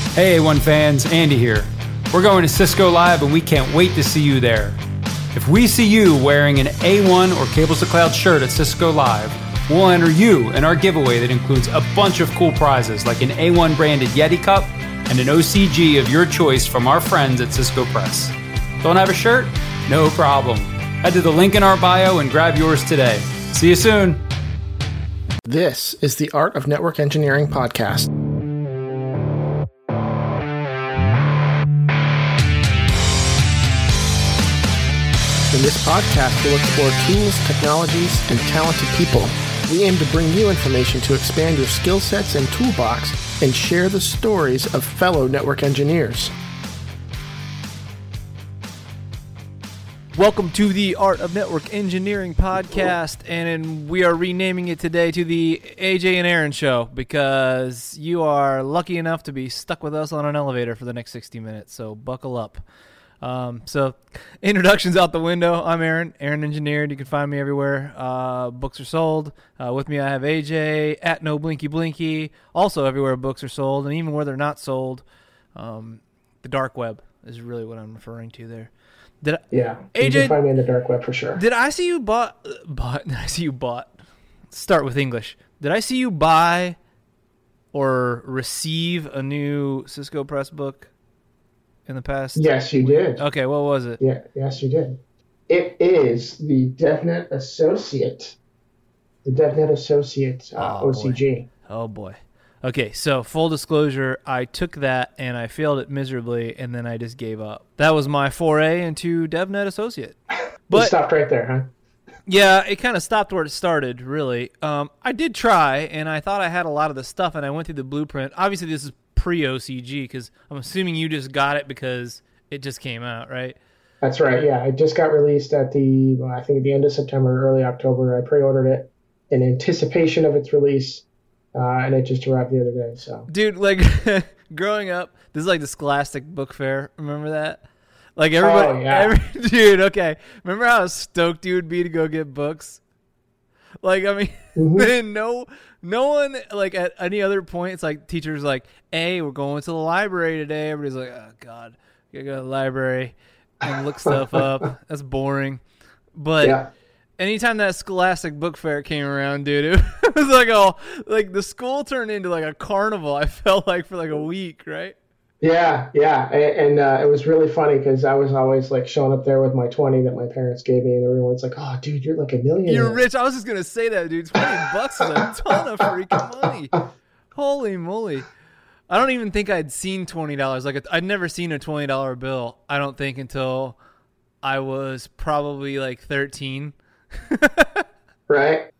Hey A1 fans, Andy here. We're going to Cisco Live and we can't wait to see you there. If we see you wearing an A1 or Cables to Cloud shirt at Cisco Live, we'll enter you in our giveaway that includes a bunch of cool prizes like an A1 branded Yeti cup and an OCG of your choice from our friends at Cisco Press. Don't have a shirt? No problem. Head to the link in our bio and grab yours today. See you soon. This is the Art of Network Engineering podcast. In this podcast, we'll explore tools, technologies, and talented people. We aim to bring you information to expand your skill sets and toolbox and share the stories of fellow network engineers. Welcome to the Art of Network Engineering podcast, and we are renaming it today to the AJ and Aaron Show because you are lucky enough to be stuck with us on an elevator for the next 60 minutes, so buckle up. So introductions out the window. I'm Aaron Engineered. You can find me everywhere. Books are sold. With me I have AJ at No Blinky Blinky. Also everywhere books are sold, and even where they're not sold, the dark web is really what I'm referring to there. Yeah, AJ, you can find me in the dark web for sure. Did I see you bought? Did I see you bought? Start with English. Did I see you buy or receive a new Cisco Press book in the past? Yes, you did. Okay, what was it? Yeah, yes, you did. It is the DevNet Associate. The DevNet Associate OCG. Boy. Oh boy. Okay, so full disclosure, I took that and I failed it miserably, and then I just gave up. That was my foray into DevNet Associate. But it stopped right there, huh? Yeah, it kind of stopped where it started, really. I did try, and I thought I had a lot of the stuff, and I went through the blueprint. Obviously, this is pre-OCG, because I'm assuming you just got it because it just came out, right? That's right, yeah. It just got released at I think at the end of September, early October. I pre-ordered it in anticipation of its release. And it just arrived the other day. So, dude, like growing up, this is like the Scholastic Book Fair. Remember that? Like everybody, oh, yeah. Dude. Okay, remember how stoked you would be to go get books? Like, I mean, Mm-hmm. no one like at any other point. It's like teachers like, "Hey, we're going to the library today." Everybody's like, "Oh God, you gotta go to the library and look stuff up." That's boring. But yeah. Anytime that Scholastic Book Fair came around, dude, it was like the school turned into like a carnival. I felt like for like a week, right? Yeah. And it was really funny because I was always like showing up there with my 20 that my parents gave me, and everyone's like, "Oh, dude, you're like a millionaire. You're rich." I was just gonna say that, dude. $20 is a ton of freaking money. Holy moly! I don't even think I'd seen $20. Like I'd never seen a $20 bill. I don't think until I was probably like 13. Right.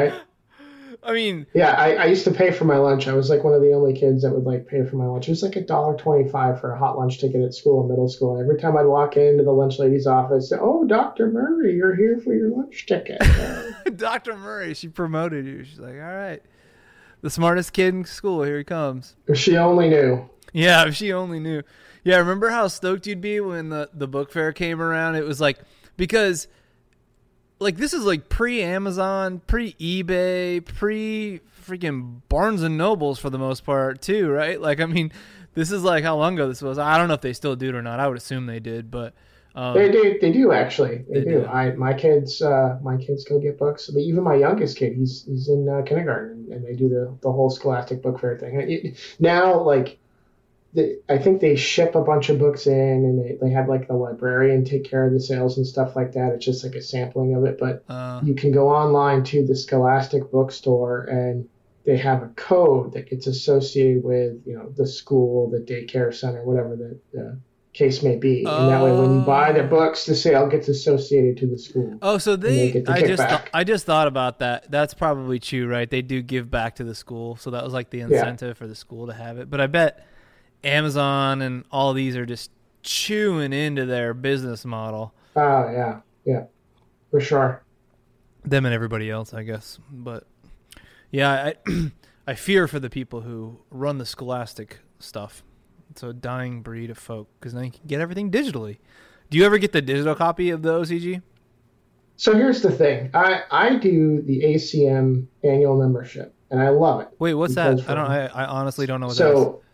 I mean, yeah, I used to pay for my lunch. I was like one of the only kids that would like pay for my lunch. It was like $1.25 for a hot lunch ticket at school, middle school. And every time I'd walk into the lunch lady's office, "Oh, Dr. Murray, you're here for your lunch ticket." Dr. Murray, she promoted you. She's like, "All right, the smartest kid in school, here he comes." If she only knew. Yeah, if she only knew. Yeah, remember how stoked you'd be when the book fair came around? It was like, because like this is like pre-Amazon, pre-eBay, pre-freaking Barnes and Nobles for the most part too, right? Like, I mean, this is like how long ago this was. I don't know if they still do it or not. I would assume they did, but they do actually. They do. My kids go get books. Even my youngest kid, he's in kindergarten, and they do the whole Scholastic Book Fair thing. Now, like, I think they ship a bunch of books in, and they have like the librarian take care of the sales and stuff like that. It's just like a sampling of it, but you can go online to the Scholastic bookstore, and they have a code that gets associated with the school, the daycare center, whatever the case may be, and that way when you buy the books, the sale gets associated to the school. Oh, so I just thought about that. That's probably true, right? They do give back to the school, so that was like the incentive for the school to have it. But I bet Amazon and all these are just chewing into their business model. Oh, yeah, for sure. Them and everybody else, I guess. But yeah, I fear for the people who run the Scholastic stuff. It's a dying breed of folk because now you can get everything digitally. Do you ever get the digital copy of the OCG? So here's the thing. I do the ACM annual membership, and I love it. Wait, what's that? I honestly don't know what that is.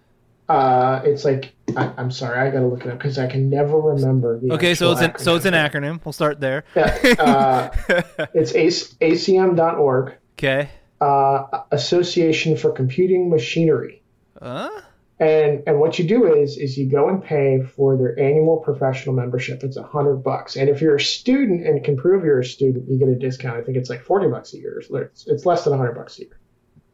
It's like I'm sorry, I gotta look it up because I can never remember the. Okay, so it's an acronym. acronym. We'll start there. Yeah, it's acm.org. Okay. Association for Computing Machinery. And what you do is you go and pay for their annual professional membership. It's $100, and if you're a student and can prove you're a student, you get a discount. I think it's like $40 a year. It's less than $100 a year.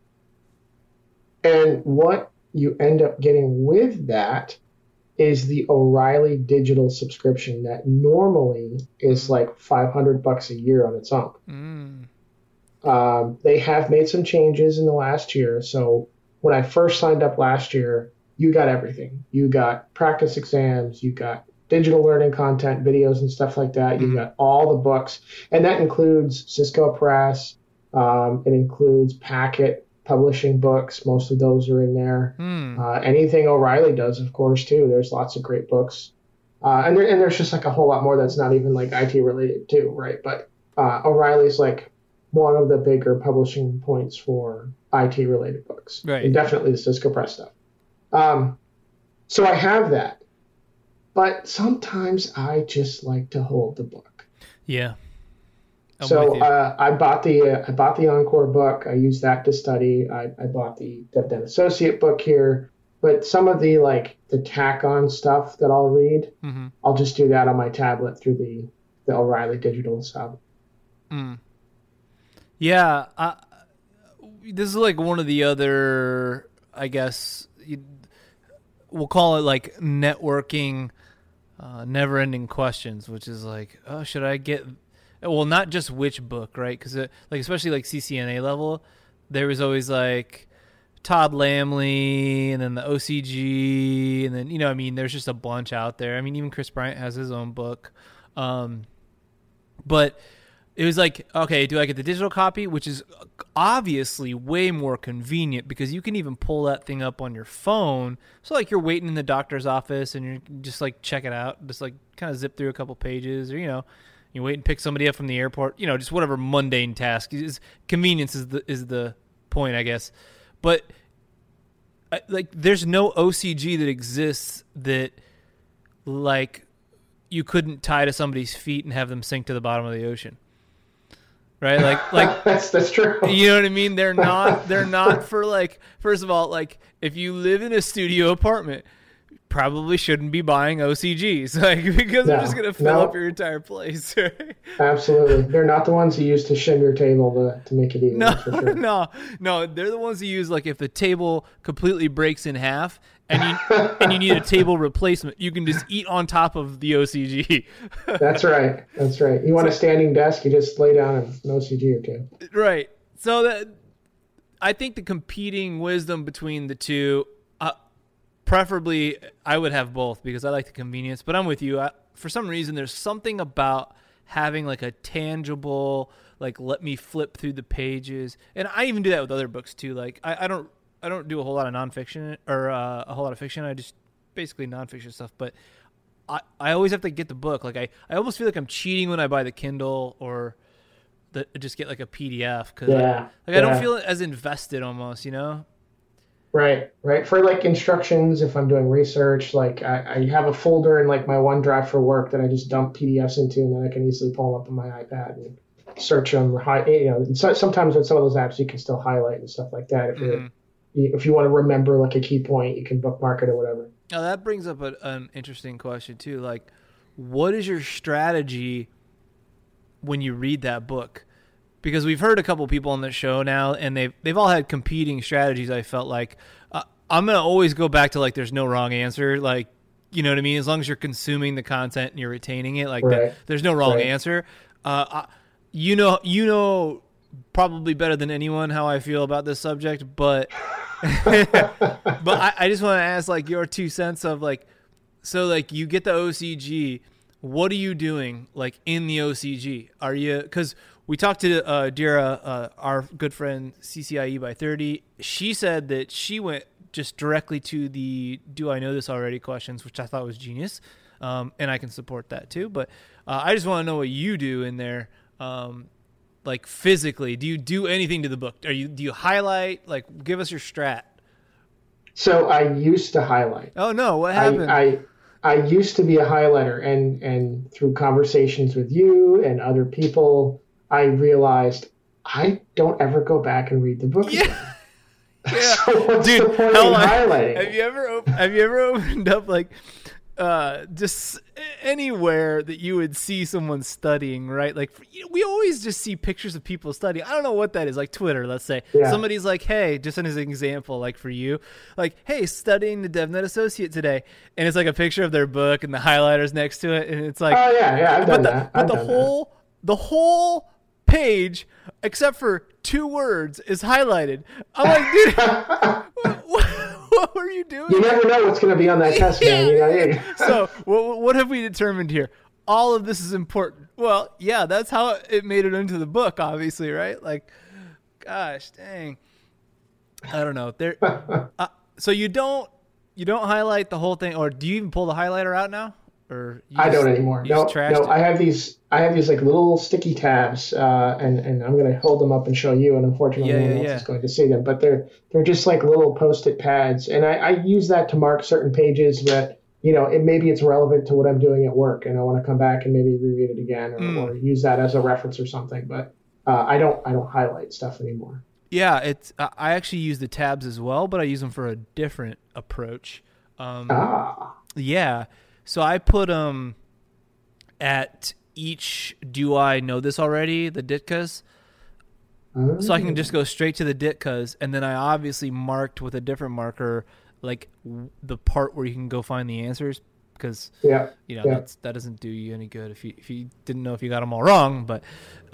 And what you end up getting with that is the O'Reilly digital subscription that normally is like $500 a year on its own. They have made some changes in the last year. So when I first signed up last year, you got everything. You got practice exams, you got digital learning content, videos and stuff like that. You got all the books, and that includes Cisco Press. It includes Packet publishing books. Most of those are in there. Anything O'Reilly does, of course, too. There's lots of great books. And there's just like a whole lot more that's not even like IT related too, right? But O'Reilly's like one of the bigger publishing points for IT related books. Right. And definitely the Cisco Press stuff. So I have that. But sometimes I just like to hold the book. Yeah. So I bought the Encore book. I used that to study. I bought the DevDen Associate book here. But some of the tack-on stuff that I'll read, I'll just do that on my tablet through the O'Reilly Digital sub. Yeah. This is like one of the other, I guess, we'll call it like networking, never-ending questions, which is like, oh, should I get... Well, not just which book, right? Because especially like CCNA level, there was always like Todd Lamley and then the OCG, and then there's just a bunch out there. I mean, even Chris Bryant has his own book, but it was like, okay, do I get the digital copy, which is obviously way more convenient because you can even pull that thing up on your phone. So like you're waiting in the doctor's office and you're just like check it out, just like kind of zip through a couple pages, or you wait and pick somebody up from the airport, just whatever mundane task. Convenience is the point, I guess. But like, there's no OCG that exists that like you couldn't tie to somebody's feet and have them sink to the bottom of the ocean, right? Like that's true. You know what I mean? They're not for like. First of all, like if you live in a studio apartment, probably shouldn't be buying OCGs, because they're just going to fill up your entire place. Absolutely. They're not the ones you use to shim your table to make it even. No, for sure. no. They're the ones you use, like if the table completely breaks in half and you need a table replacement, you can just eat on top of the OCG. That's right. You want a standing desk, you just lay down an OCG or two. Right. So I think the competing wisdom between the two, preferably, I would have both because I like the convenience. But I'm with you. For some reason, there's something about having like a tangible, like let me flip through the pages. And I even do that with other books too. Like I don't do a whole lot of nonfiction or a whole lot of fiction. I just basically nonfiction stuff. But I always have to get the book. Like I almost feel like I'm cheating when I buy the Kindle or just get like a PDF because I don't feel as invested almost. Right. For like instructions, if I'm doing research, like I have a folder in like my OneDrive for work that I just dump PDFs into, and then I can easily pull them up on my iPad and search them. Sometimes with some of those apps, you can still highlight and stuff like that. If you want to remember like a key point, you can bookmark it or whatever. Now that brings up an interesting question too. Like, what is your strategy when you read that book? Because we've heard a couple people on the show now, and they've all had competing strategies. I felt like I'm gonna always go back to like there's no wrong answer. Like, you know what I mean? As long as you're consuming the content and you're retaining it, like there's no wrong answer. You know probably better than anyone how I feel about this subject, but I just want to ask like your 2 cents of like, so like you get the OCG, what are you doing like in the OCG? Are you, because we talked to Dira, our good friend CCIE by 30. She said that she went just directly to the "Do I know this already?" questions, which I thought was genius, and I can support that too. But I just want to know what you do in there, like physically. Do you do anything to the book? Do you highlight? Like, give us your strat. So I used to highlight. Oh no, what happened? I used to be a highlighter, and through conversations with you and other people, I realized I don't ever go back and read the book again. Yeah, So what's dude, the point in highlighting? Have you ever opened up like just anywhere that you would see someone studying, right? Like we always just see pictures of people studying. I don't know what that is, like Twitter, let's say. Yeah. Somebody's like, hey, just as an example, like for you, like, hey, studying the DevNet Associate today. And it's like a picture of their book and the highlighters next to it. And it's like, oh, yeah, I've done that. But the whole page, except for 2 words, is highlighted. I'm like, dude, what were you doing? You never know what's going to be on that test, man. You know? So what have we determined here? All of this is important. Well, yeah, that's how it made it into the book, obviously, right? Like, gosh, dang. I don't know. There. So you don't highlight the whole thing, or do you even pull the highlighter out now? Or I don't anymore. No, I have these like little sticky tabs, and I'm going to hold them up and show you. And unfortunately, no one else is going to see them. But they're just like little Post-it pads, and I use that to mark certain pages that maybe it's relevant to what I'm doing at work, and I want to come back and maybe reread it again, or use that as a reference or something. But I don't highlight stuff anymore. Yeah, I actually use the tabs as well, but I use them for a different approach. Yeah. So I put them at each, do I know this already, the Ditkas? So I can just go straight to the Ditkas, and then I obviously marked with a different marker, like the part where you can go find the answers, because that doesn't do you any good if you didn't know if you got them all wrong. But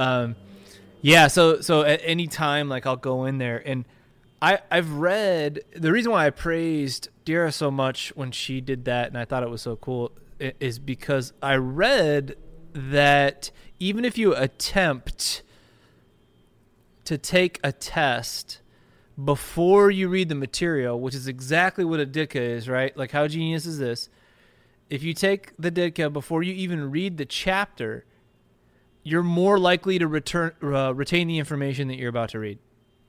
so at any time, like I'll go in there, and I've read, the reason why I praised Dira so much when she did that, and I thought it was so cool, is because I read that even if you attempt to take a test before you read the material, which is exactly what a Ditka is, right? Like, how genius is this? If you take the Ditka before you even read the chapter, you're more likely to retain the information that you're about to read.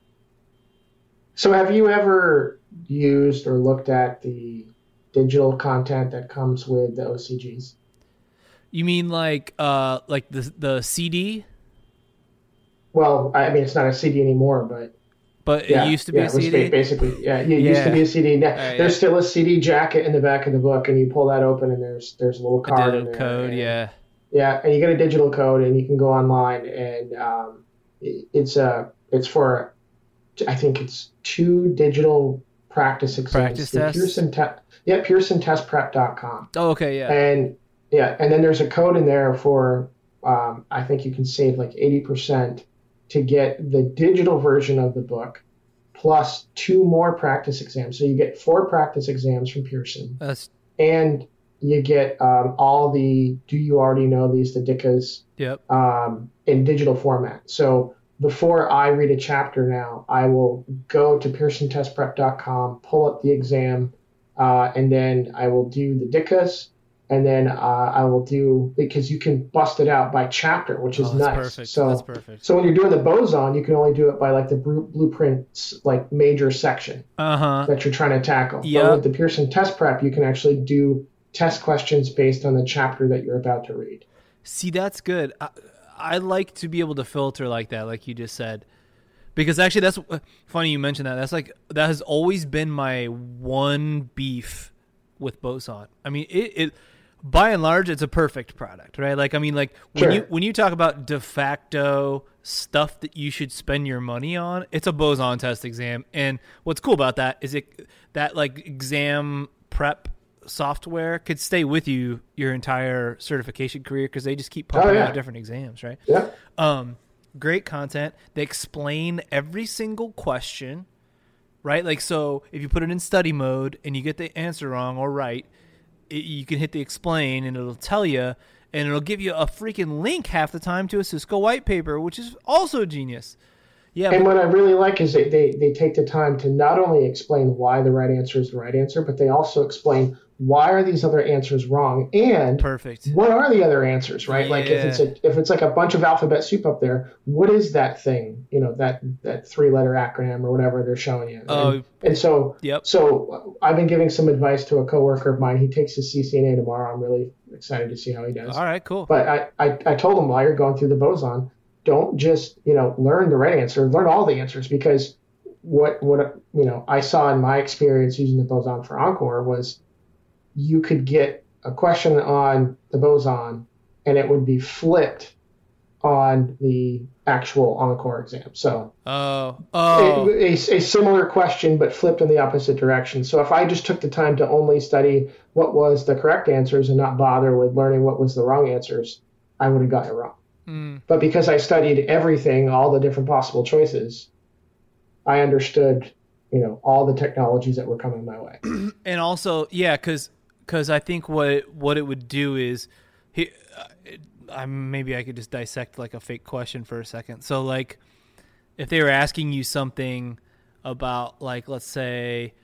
So have you ever used or looked at the digital content that comes with the OCGs? You mean like the CD? Well, I mean, it's not a CD anymore, but it used to be a CD? Basically, yeah. It used to be a CD. Now, there's still a CD jacket in the back of the book, and you pull that open, and there's a little card in there. Code, Yeah, and you get a digital code, and you can go online, and it's for, I think it's 2 digital practice exams. Practice tests? PearsonTestPrep.com. Oh, okay, yeah. And then there's a code in there for, I think you can save like 80% to get the digital version of the book plus 2 more practice exams. So you get 4 practice exams from Pearson. And you get all the, do you already know these, the Dickas, in digital format. So before I read a chapter now, I will go to PearsonTestPrep.com, pull up the exam, and then I will do the Dickas, and then I will do, because you can bust it out by chapter, which is nice. Perfect. So that's perfect. So when you're doing the boson, you can only do it by like the blueprints, like major section that you're trying to tackle. Yep. But with the Pearson Test Prep, you can actually do test questions based on the chapter that you're about to read. See, that's good. I like to be able to filter like that, like you just said, because actually that's funny you mentioned that. That has always been my one beef with Boson. I mean, it by and large, it's a perfect product, right? Like, I mean, like when you talk about de facto stuff that you should spend your money on, it's a Boson test exam. And what's cool about that is that like exam prep software could stay with you your entire certification career, because they just keep pumping out different exams, right? Yeah. Great content. They explain every single question, right? Like, so if you put it in study mode and you get the answer wrong or right, you can hit the explain and it'll tell you, and it'll give you a freaking link half the time to a Cisco white paper, which is also genius. Yeah. And what I really like is they take the time to not only explain why the right answer is the right answer, but they also explain why are these other answers wrong and perfect. What are the other answers, right? Yeah. Like if it's like a bunch of alphabet soup up there, what is that thing? That 3-letter acronym or whatever they're showing you. And so yep. So I've been giving some advice to a coworker of mine. He takes his CCNA tomorrow. I'm really excited to see how he does. All right, cool. But I told him while you're going through the boson, don't just learn the right answer, learn all the answers, because what I saw in my experience using the boson for Encore was you could get a question on the boson and it would be flipped on the actual Encore exam. So a similar question but flipped in the opposite direction. So if I just took the time to only study what was the correct answers and not bother with learning what was the wrong answers, I would have gotten it wrong. But because I studied everything, all the different possible choices, I understood, all the technologies that were coming my way. And also, yeah, because I think what it would do is, maybe I could just dissect like a fake question for a second. So like, if they were asking you something about like, let's say,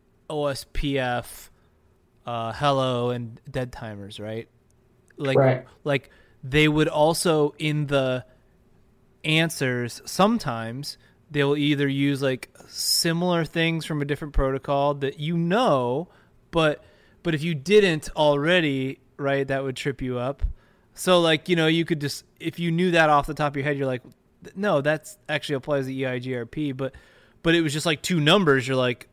OSPF, hello, and dead timers, right? Like they would also in the answers sometimes they'll either use like similar things from a different protocol that but if you didn't already, right, that would trip you up. So like, you could just, if you knew that off the top of your head, you're like, no, that's actually applies to EIGRP, but it was just like two numbers. You're like,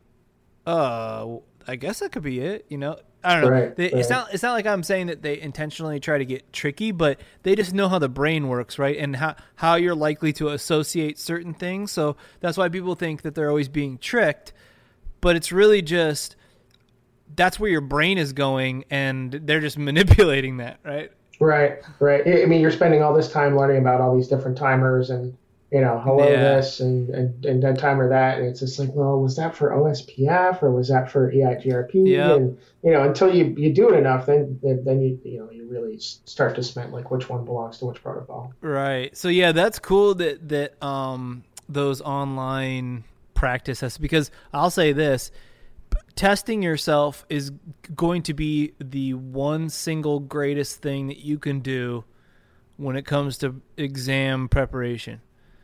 I guess that could be it. I don't know. Right. It's not like I'm saying that they intentionally try to get tricky, but they just know how the brain works, right? And how you're likely to associate certain things. So that's why people think that they're always being tricked, but it's really just, that's where your brain is going and they're just manipulating that, right? Right. I mean, you're spending all this time learning about all these different timers and, hello this and dead timer that. And it's just like, well, was that for OSPF or was that for EIGRP? Yep. And, until you do it enough, then you really start to cement like which one belongs to which protocol. Right. So yeah, that's cool that those online practices, because I'll say this, testing yourself is going to be the one single greatest thing that you can do when it comes to exam preparation,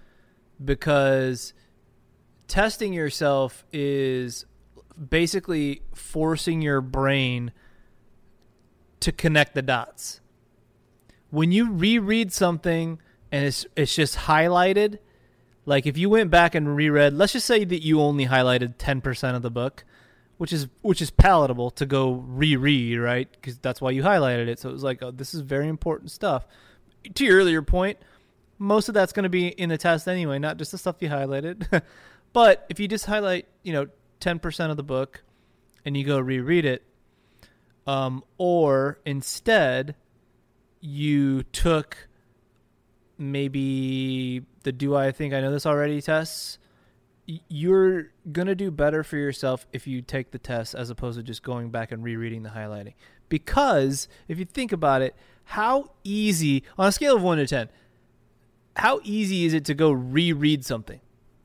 because testing yourself is basically forcing your brain to connect the dots. When you reread something and it's just highlighted, like if you went back and reread, let's just say that you only highlighted 10% of the book, which is palatable to go reread, right? Because that's why you highlighted it. So it was like, oh, this is very important stuff. To your earlier point, most of that's going to be in the test anyway, not just the stuff you highlighted. But if you just highlight, 10% of the book and you go reread it, or instead you took maybe the Do I Think I Know This Already tests, you're going to do better for yourself if you take the test as opposed to just going back and rereading the highlighting. Because if you think about it, how easy, on a scale of 1 to 10, how easy is it to go reread something?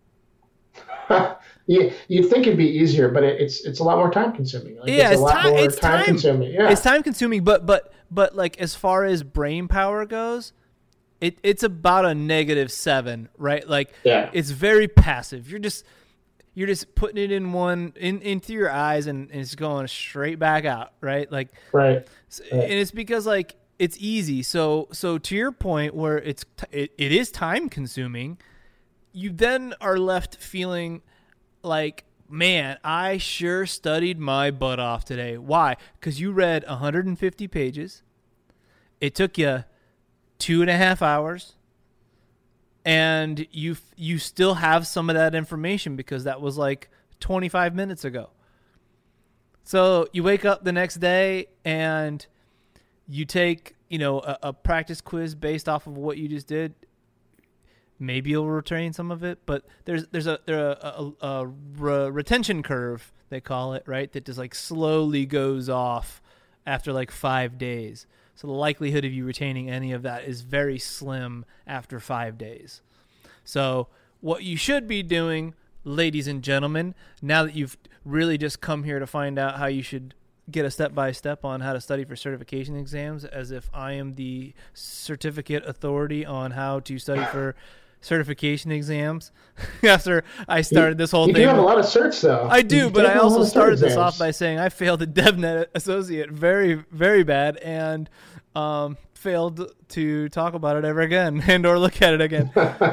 You'd think it'd be easier, but it's a lot more time consuming. It's time consuming. Yeah. It's time consuming, but like as far as brain power goes, it's about a -7, right? Like It's very passive. You're just putting it into your eyes and it's going straight back out, right? Like right. And it's because like it's easy. So to your point where it is time consuming, you then are left feeling like, man, I sure studied my butt off today. Why? Because you read 150 pages. It took you 2.5 hours, and you still have some of that information because that was like 25 minutes ago. So you wake up the next day and you take a practice quiz based off of what you just did. Maybe you'll retain some of it, but there's a retention curve, they call it, right? That just like slowly goes off after like 5 days. So the likelihood of you retaining any of that is very slim after 5 days. So what you should be doing, ladies and gentlemen, now that you've really just come here to find out how you should get a step-by-step on how to study for certification exams, as if I am the certificate authority on how to study for certification exams. After I started this whole thing. You have a lot of certs, though. I do, but I also started this off by saying I failed the DevNet Associate very, very bad, and failed to talk about it ever again and or look at it again.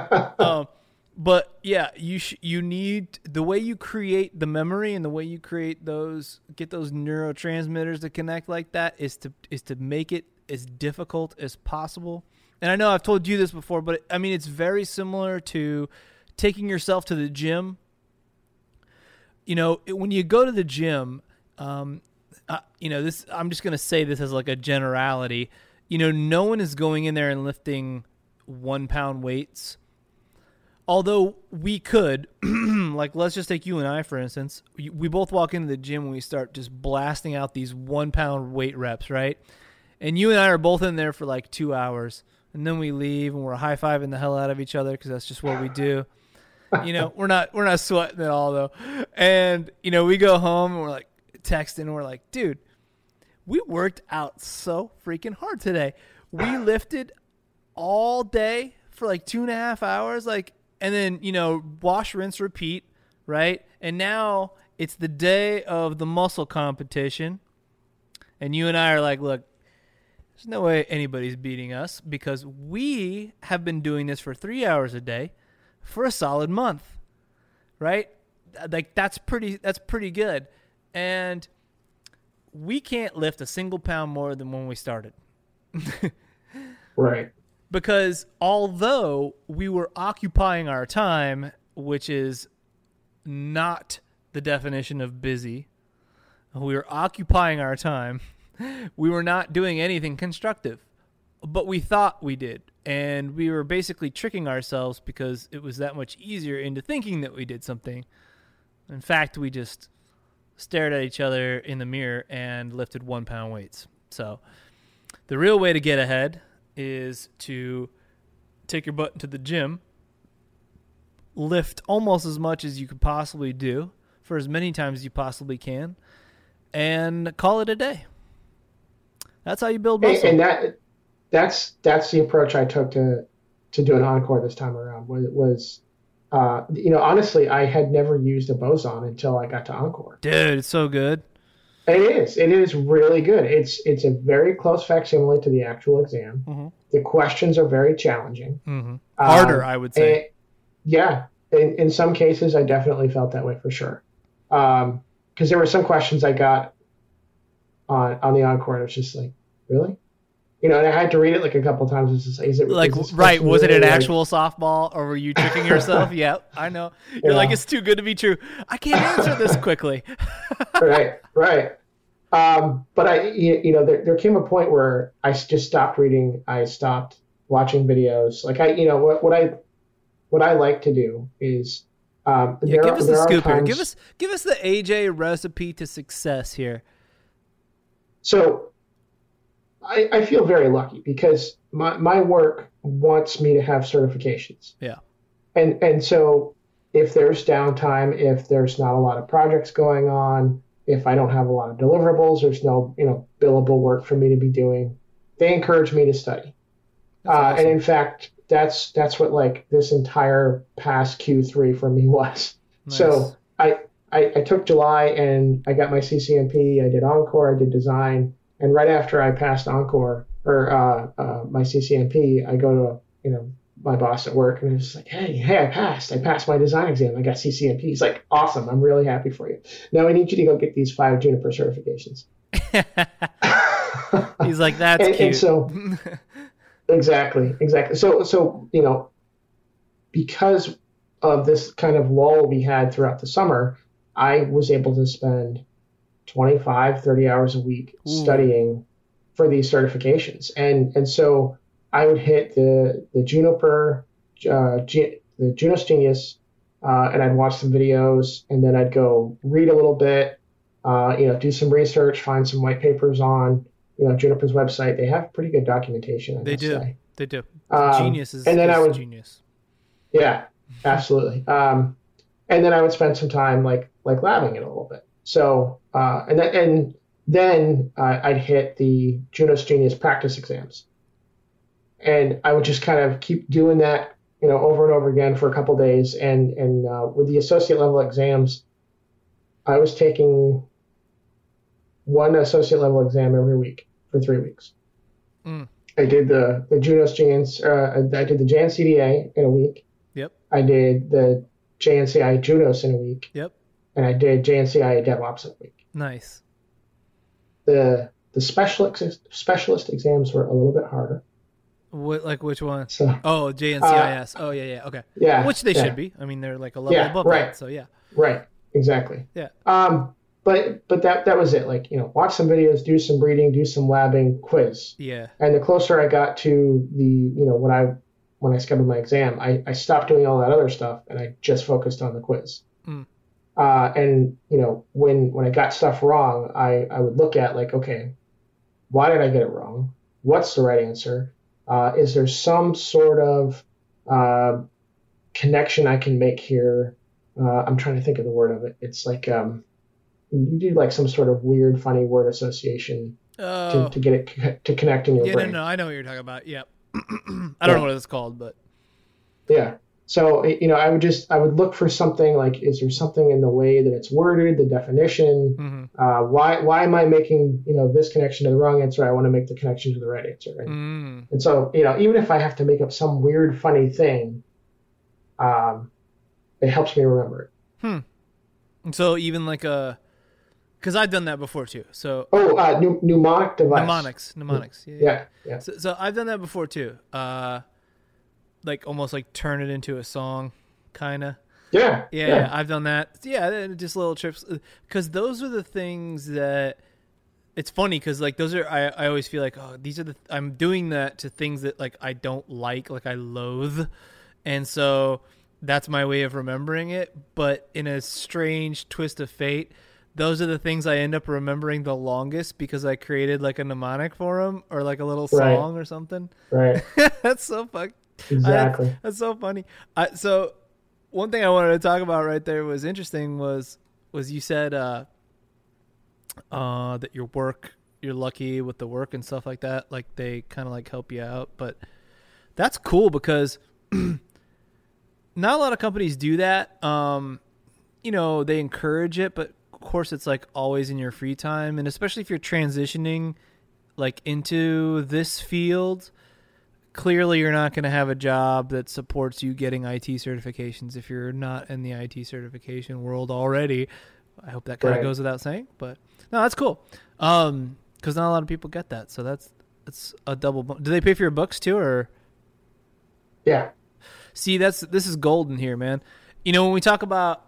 But yeah, you need, the way you create the memory and the way you create get those neurotransmitters to connect like that is to make it as difficult as possible. And I know I've told you this before, but I mean, it's very similar to taking yourself to the gym. You know, when you go to the gym, you know, this, I'm just going to say this as like a generality. You know, no one is going in there and lifting 1 pound weights. Although we could, like, let's just take you and I, for instance. We both walk into the gym and we start just blasting out these 1 pound weight reps, right? And you and I are both in there for like 2 hours. And then we leave and we're high-fiving the hell out of each other because that's just what we do. You know, we're not sweating at all, though. And, you know, we go home and we're like texting and we're like, dude, we worked out so freaking hard today. We lifted all day for like 2.5 hours, like, and then, you know, wash, rinse, repeat, right? And now it's the day of the muscle competition. And you and I are like, look, there's no way anybody's beating us because we have been doing this for 3 hours a day for a solid month, right? Like, that's pretty good. And we can't lift a single pound more than when we started. Right. Because although we were occupying our time, which is not the definition of busy, we were occupying our time, we were not doing anything constructive. But we thought we did. And we were basically tricking ourselves because it was that much easier into thinking that we did something. In fact, we just stared at each other in the mirror and lifted 1 pound weights. So the real way to get ahead is to take your butt into the gym, lift almost as much as you could possibly do for as many times as you possibly can, and call it a day. That's how you build muscle. And that's the approach I took to do an encore this time around. Was you know, honestly, I had never used a boson until I got to Encore. Dude, it's so good. It is really good. It's a very close facsimile to the actual exam. Mm-hmm. The questions are very challenging. Mm-hmm. Harder, I would say. Yeah. In some cases, I definitely felt that way for sure. Because there were some questions I got on the Encore, and it was just like, really? You know, and I had to read it like a couple times. It's just like, right? Was it an actual softball, or were you tricking yourself? Yeah, I know. You're like, it's too good to be true. I can't answer this quickly. Right. But you know, there came a point where I just stopped reading. I stopped watching videos. Like what I like to do is give us the scoop here. Give us the AJ recipe to success here. So I feel very lucky because my work wants me to have certifications. Yeah. And so if there's downtime, if there's not a lot of projects going on, if I don't have a lot of deliverables, there's no, you know, billable work for me to be doing, they encourage me to study. Awesome. And in fact, that's what like this entire past Q3 for me was. Nice. So I took July and I got my CCNP, I did Encore, I did design. And right after I passed Encore or my CCNP, I go to, you know, my boss at work and I was like, hey, I passed my design exam. I got CCNP. He's like, awesome. I'm really happy for you. Now I need you to go get these 5 Juniper certifications. He's like, that's cute. And so, exactly. So, you know, because of this kind of lull we had throughout the summer, I was able to spend 25, 30 hours a week studying for these certifications. And so I would hit the Juniper, the Junos Genius, and I'd watch some videos, and then I'd go read a little bit, you know, do some research, find some white papers on, you know, Juniper's website. They have pretty good documentation. They do. Genius is and then I would, genius. Yeah. Absolutely. And then I would spend some time like labbing it a little bit. So and then I'd hit the Junos Genius practice exams, and I would just kind of keep doing that, over and over again for a couple days. And with the associate level exams, I was taking one associate level exam every week for 3 weeks. Mm. I did the Junos Genius. I did the JNCDA in a week. Yep. I did the JNCI Junos in a week. Yep. And I did JNCI DevOps in a week. Nice. The specialist exams were a little bit harder. Like which one? So, JNCIS. Yeah. Okay. Yeah. Which they should be. I mean, they're like a level above that. So yeah. Right. Exactly. Yeah. But that was it. Like, watch some videos, do some reading, do some labbing, quiz. Yeah. And the closer I got to the, when I scheduled my exam, I stopped doing all that other stuff and I just focused on the quiz. Mm. And when I got stuff wrong, I would look at like, okay, why did I get it wrong? What's the right answer? Is there some sort of connection I can make here? I'm trying to think of the word of it. It's like you do like some sort of weird, funny word association to get it to connect in your brain. No, I know what you're talking about. Yep. I don't know what it's called, but yeah. So I would look for something like, is there something in the way that it's worded, the definition? Mm-hmm. Why am I making this connection to the wrong answer? I want to make the connection to the right answer. Right? And so even if I have to make up some weird, funny thing, it helps me remember it. And so even like because I've done that before too. So mnemonic device. Mnemonics. Yeah. So I've done that before too. Like almost like turn it into a song, kind of. Yeah. I've done that. Yeah, just little trips, because those are the things that. It's funny because like those are I always feel like, oh, these are I'm doing that to things that like I don't like I loathe, and so that's my way of remembering it. But in a strange twist of fate, those are the things I end up remembering the longest because I created like a mnemonic for them or like a little song or something. Right. That's so fucked. Exactly. That's so funny. So one thing I wanted to talk about right there was interesting was you said that your work, you're lucky with the work and stuff like that. Like they kind of like help you out, but that's cool because not a lot of companies do that. They encourage it, but of course it's like always in your free time. And especially if you're transitioning like into this field, clearly you're not going to have a job that supports you getting IT certifications if you're not in the IT certification world already. I hope that kind of goes without saying, but no, that's cool. Because not a lot of people get that. So that's a double. Do they pay for your books too, or? Yeah. See, this is golden here, man. When we talk about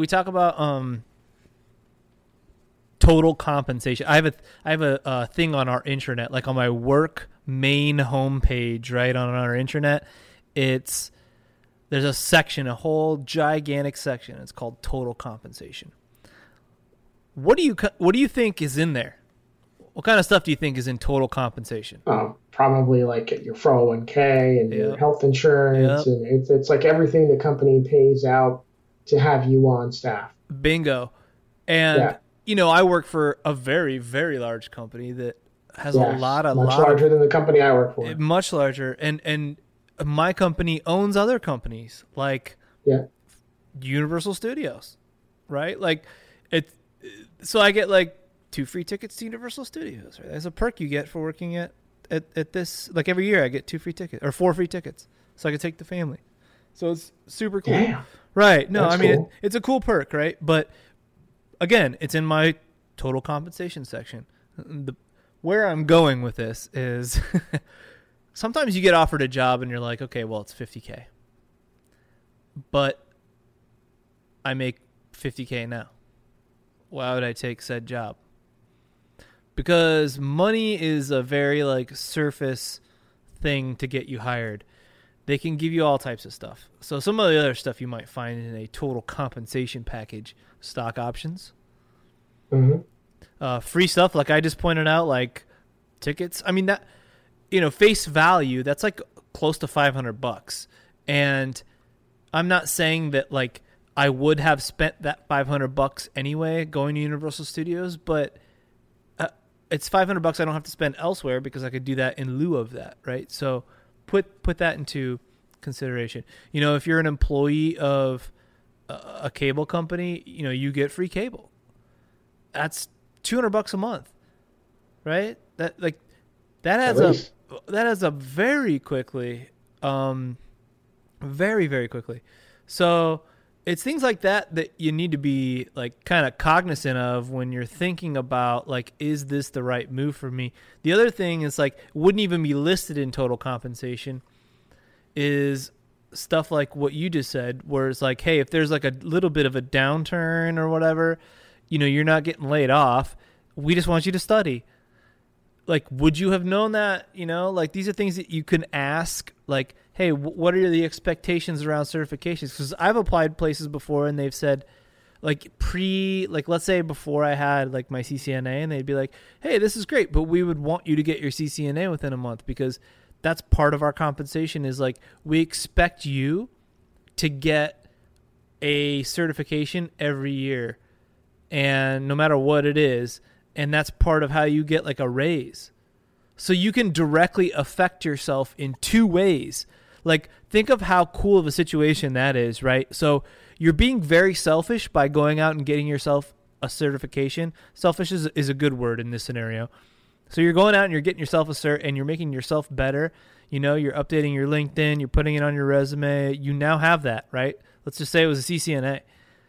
total compensation. I have a thing on our intranet, like on my work main homepage, right on our intranet. There's a section, a whole gigantic section. It's called total compensation. What do you think is in there? What kind of stuff do you think is in total compensation? Probably like your 401k and your health insurance, and it's like everything the company pays out to have you on staff. Bingo. And I work for a very, very large company that has much larger than the company I work for. Much larger, and my company owns other companies like Universal Studios, right? Like so I get like 2 free tickets to Universal Studios. Right? That's a perk you get for working at this. Like every year I get 2 free tickets or 4 free tickets, so I can take the family. So it's super cool. Damn. Right? No, That's cool. It's a cool perk, right? But again, it's in my total compensation section. Where I'm going with this is sometimes you get offered a job and you're like, okay, well, it's $50K. But I make $50K now. Why would I take said job? Because money is a very like surface thing to get you hired. They can give you all types of stuff. So some of the other stuff you might find in a total compensation package, stock options, free stuff like I just pointed out, like tickets. I mean that, face value, that's like close to $500, and I'm not saying that like I would have spent that $500 anyway going to Universal Studios, but it's $500 I don't have to spend elsewhere because I could do that in lieu of that, right? So put that into consideration. You know, if you're an employee of a cable company, you know, you get free cable. That's $200 a month, right? That adds up very quickly, very, very quickly. So it's things like that you need to be like kind of cognizant of when you're thinking about like, is this the right move for me? The other thing is like, wouldn't even be listed in total compensation is stuff like what you just said, where it's like, hey, if there's like a little bit of a downturn or whatever, you know, you're not getting laid off. We just want you to study. Like, would you have known that? You know, like these are things that you can ask, like, hey, what are the expectations around certifications? Because I've applied places before and they've said, like let's say before I had like my CCNA, and they'd be like, hey, this is great, but we would want you to get your CCNA within a month because that's part of our compensation is like, we expect you to get a certification every year, and no matter what it is, and that's part of how you get like a raise. So you can directly affect yourself in two ways. Like, think of how cool of a situation that is, right? So you're being very selfish by going out and getting yourself a certification. Selfish is a good word in this scenario. So you're going out and you're getting yourself a cert and you're making yourself better. You know, you're updating your LinkedIn, you're putting it on your resume. You now have that, right? Let's just say it was a CCNA.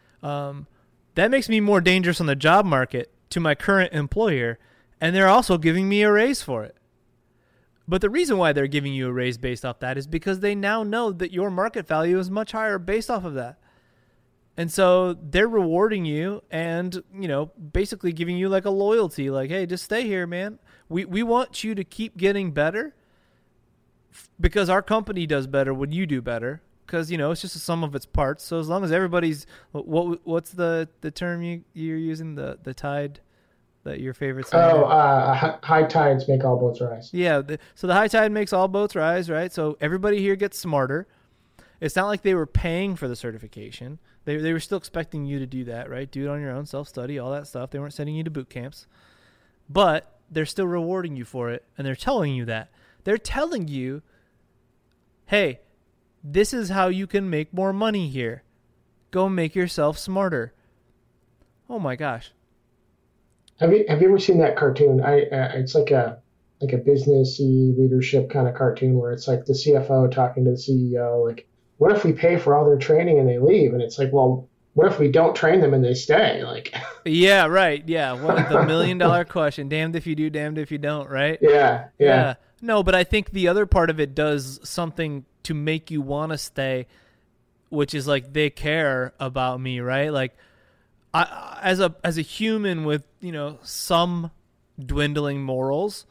That makes me more dangerous on the job market to my current employer, and they're also giving me a raise for it. But the reason why they're giving you a raise based off that is because they now know that your market value is much higher based off of that. And so they're rewarding you and, you know, basically giving you like a loyalty, like, hey, just stay here, man. We want you to keep getting better because our company does better when you do better. Because, you know, it's just a sum of its parts. So as long as everybody's, what's the term you're using, the tide, that your favorite saying? High tides make all boats rise. Yeah, so the high tide makes all boats rise, right? So everybody here gets smarter. It's not like they were paying for the certification. They were still expecting you to do that, right? Do it on your own, self-study, all that stuff. They weren't sending you to boot camps. But they're still rewarding you for it, and they're telling you that. They're telling you, hey, this is how you can make more money here. Go make yourself smarter. Oh my gosh. Have you ever seen that cartoon? It's like a businessy leadership kind of cartoon where it's like the CFO talking to the CEO, like, what if we pay for all their training and they leave? And it's like, well, what if we don't train them and they stay? Like, yeah, right. Yeah. Well, the $1 million question, damned if you do, damned if you don't, right? Yeah. No, but I think the other part of it does something to make you want to stay, which is like they care about me, right? Like, I, as a human with, you know, some dwindling morals,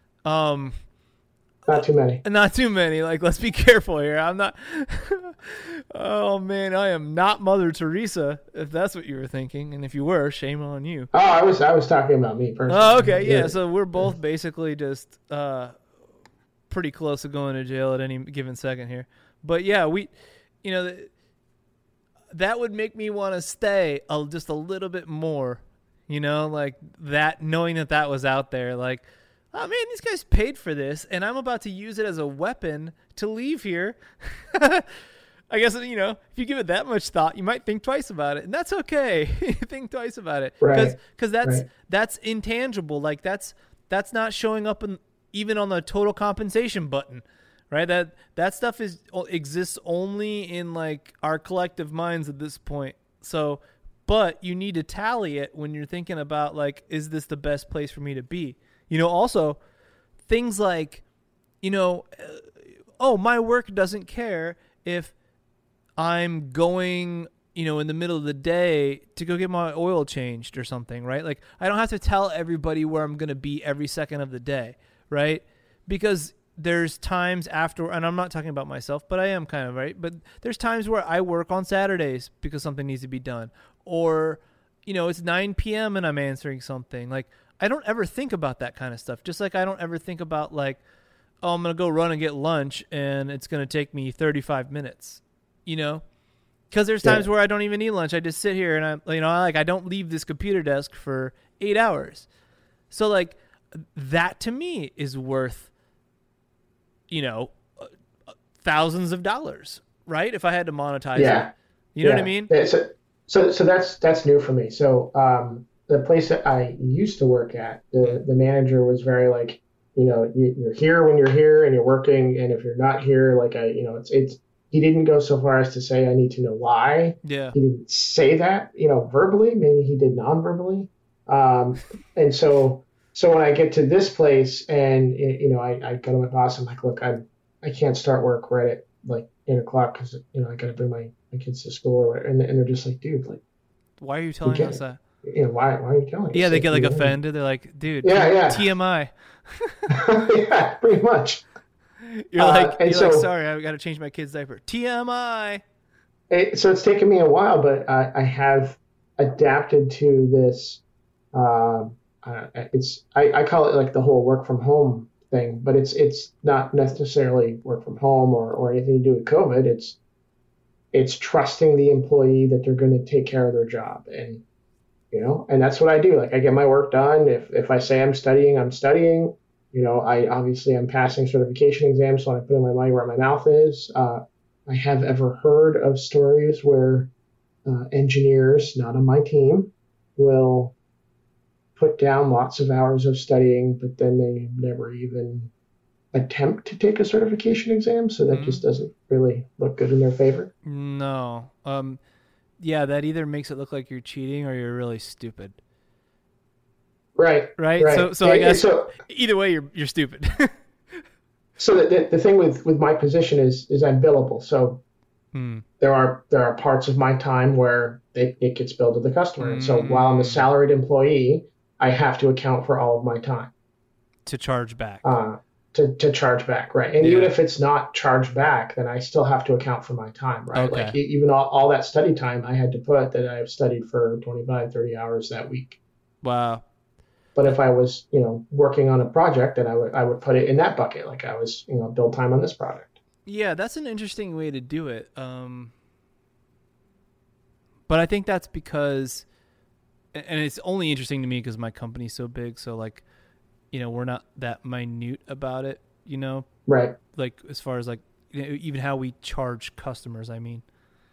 not too many. Like, let's be careful here. I'm not. Oh man, I am not Mother Teresa. If that's what you were thinking, and if you were, shame on you. Oh, I was talking about me personally. Oh, okay, yeah. So we're both basically just pretty close to going to jail at any given second here. But yeah, that would make me want to stay just a little bit more. You know, like that, knowing that was out there, like, oh man, these guys paid for this, and I'm about to use it as a weapon to leave here. I guess, you know, if you give it that much thought, you might think twice about it, and that's okay. Think twice about it, because that's intangible. Like that's not showing up even on the total compensation button, right? That stuff exists only in like our collective minds at this point. So, but you need to tally it when you're thinking about like, is this the best place for me to be? You know, also things like, you know, my work doesn't care if I'm going, you know, in the middle of the day to go get my oil changed or something, right? Like, I don't have to tell everybody where I'm going to be every second of the day, right? Because there's times after, and I'm not talking about myself, but I am kind of, right? But there's times where I work on Saturdays because something needs to be done. Or, you know, it's 9 p.m. and I'm answering something. Like, I don't ever think about that kind of stuff. Just like I don't ever think about like, oh, I'm going to go run and get lunch and it's going to take me 35 minutes. You know, Because there's times where I don't even eat lunch. I just sit here and I don't leave this computer desk for 8 hours. So like that to me is worth, thousands of dollars, right? If I had to monetize it, you know what I mean? So that's new for me. So the place that I used to work at, the manager was very like, you're here when you're here and you're working, and if you're not here, like it's. He didn't go so far as to say, I need to know why. Yeah. He didn't say that, verbally. Maybe he did non-verbally. And so when I get to this place and, I go to my boss, I'm like, look, I can't start work right at like 8 o'clock because, I got to bring my kids to school or whatever. And they're just like, dude, like, why are you telling us that? Why are you telling us? Yeah, they get like offended. They're like, dude, TMI. Yeah, pretty much. You're like, sorry, I got to change my kid's diaper. TMI. So it's taken me a while, but I have adapted to this. I call it like the whole work from home thing, but it's not necessarily work from home or anything to do with COVID. It's trusting the employee that they're going to take care of their job, and and that's what I do. Like I get my work done. If I say I'm studying, I'm studying. I'm passing certification exams, so I put my money where my mouth is. I have ever heard of stories where engineers, not on my team, will put down lots of hours of studying, but then they never even attempt to take a certification exam, so that just doesn't really look good in their favor. No. That either makes it look like you're cheating or you're really stupid. Right. So I guess either way, you're stupid. So the thing with my position is I'm billable. So there are parts of my time where it gets billed to the customer. And so while I'm a salaried employee, I have to account for all of my time to charge back. To charge back, right? And even if it's not charged back, then I still have to account for my time, right? Okay. Like even all that study time I had to put that I've studied for 25, 30 hours that week. Wow. But if I was, working on a project, then I would put it in that bucket. Like I was, build time on this project. Yeah, that's an interesting way to do it. But I think that's because, and it's only interesting to me because my company's so big. So like, we're not that minute about it, Right. Like as far as like, even how we charge customers, I mean.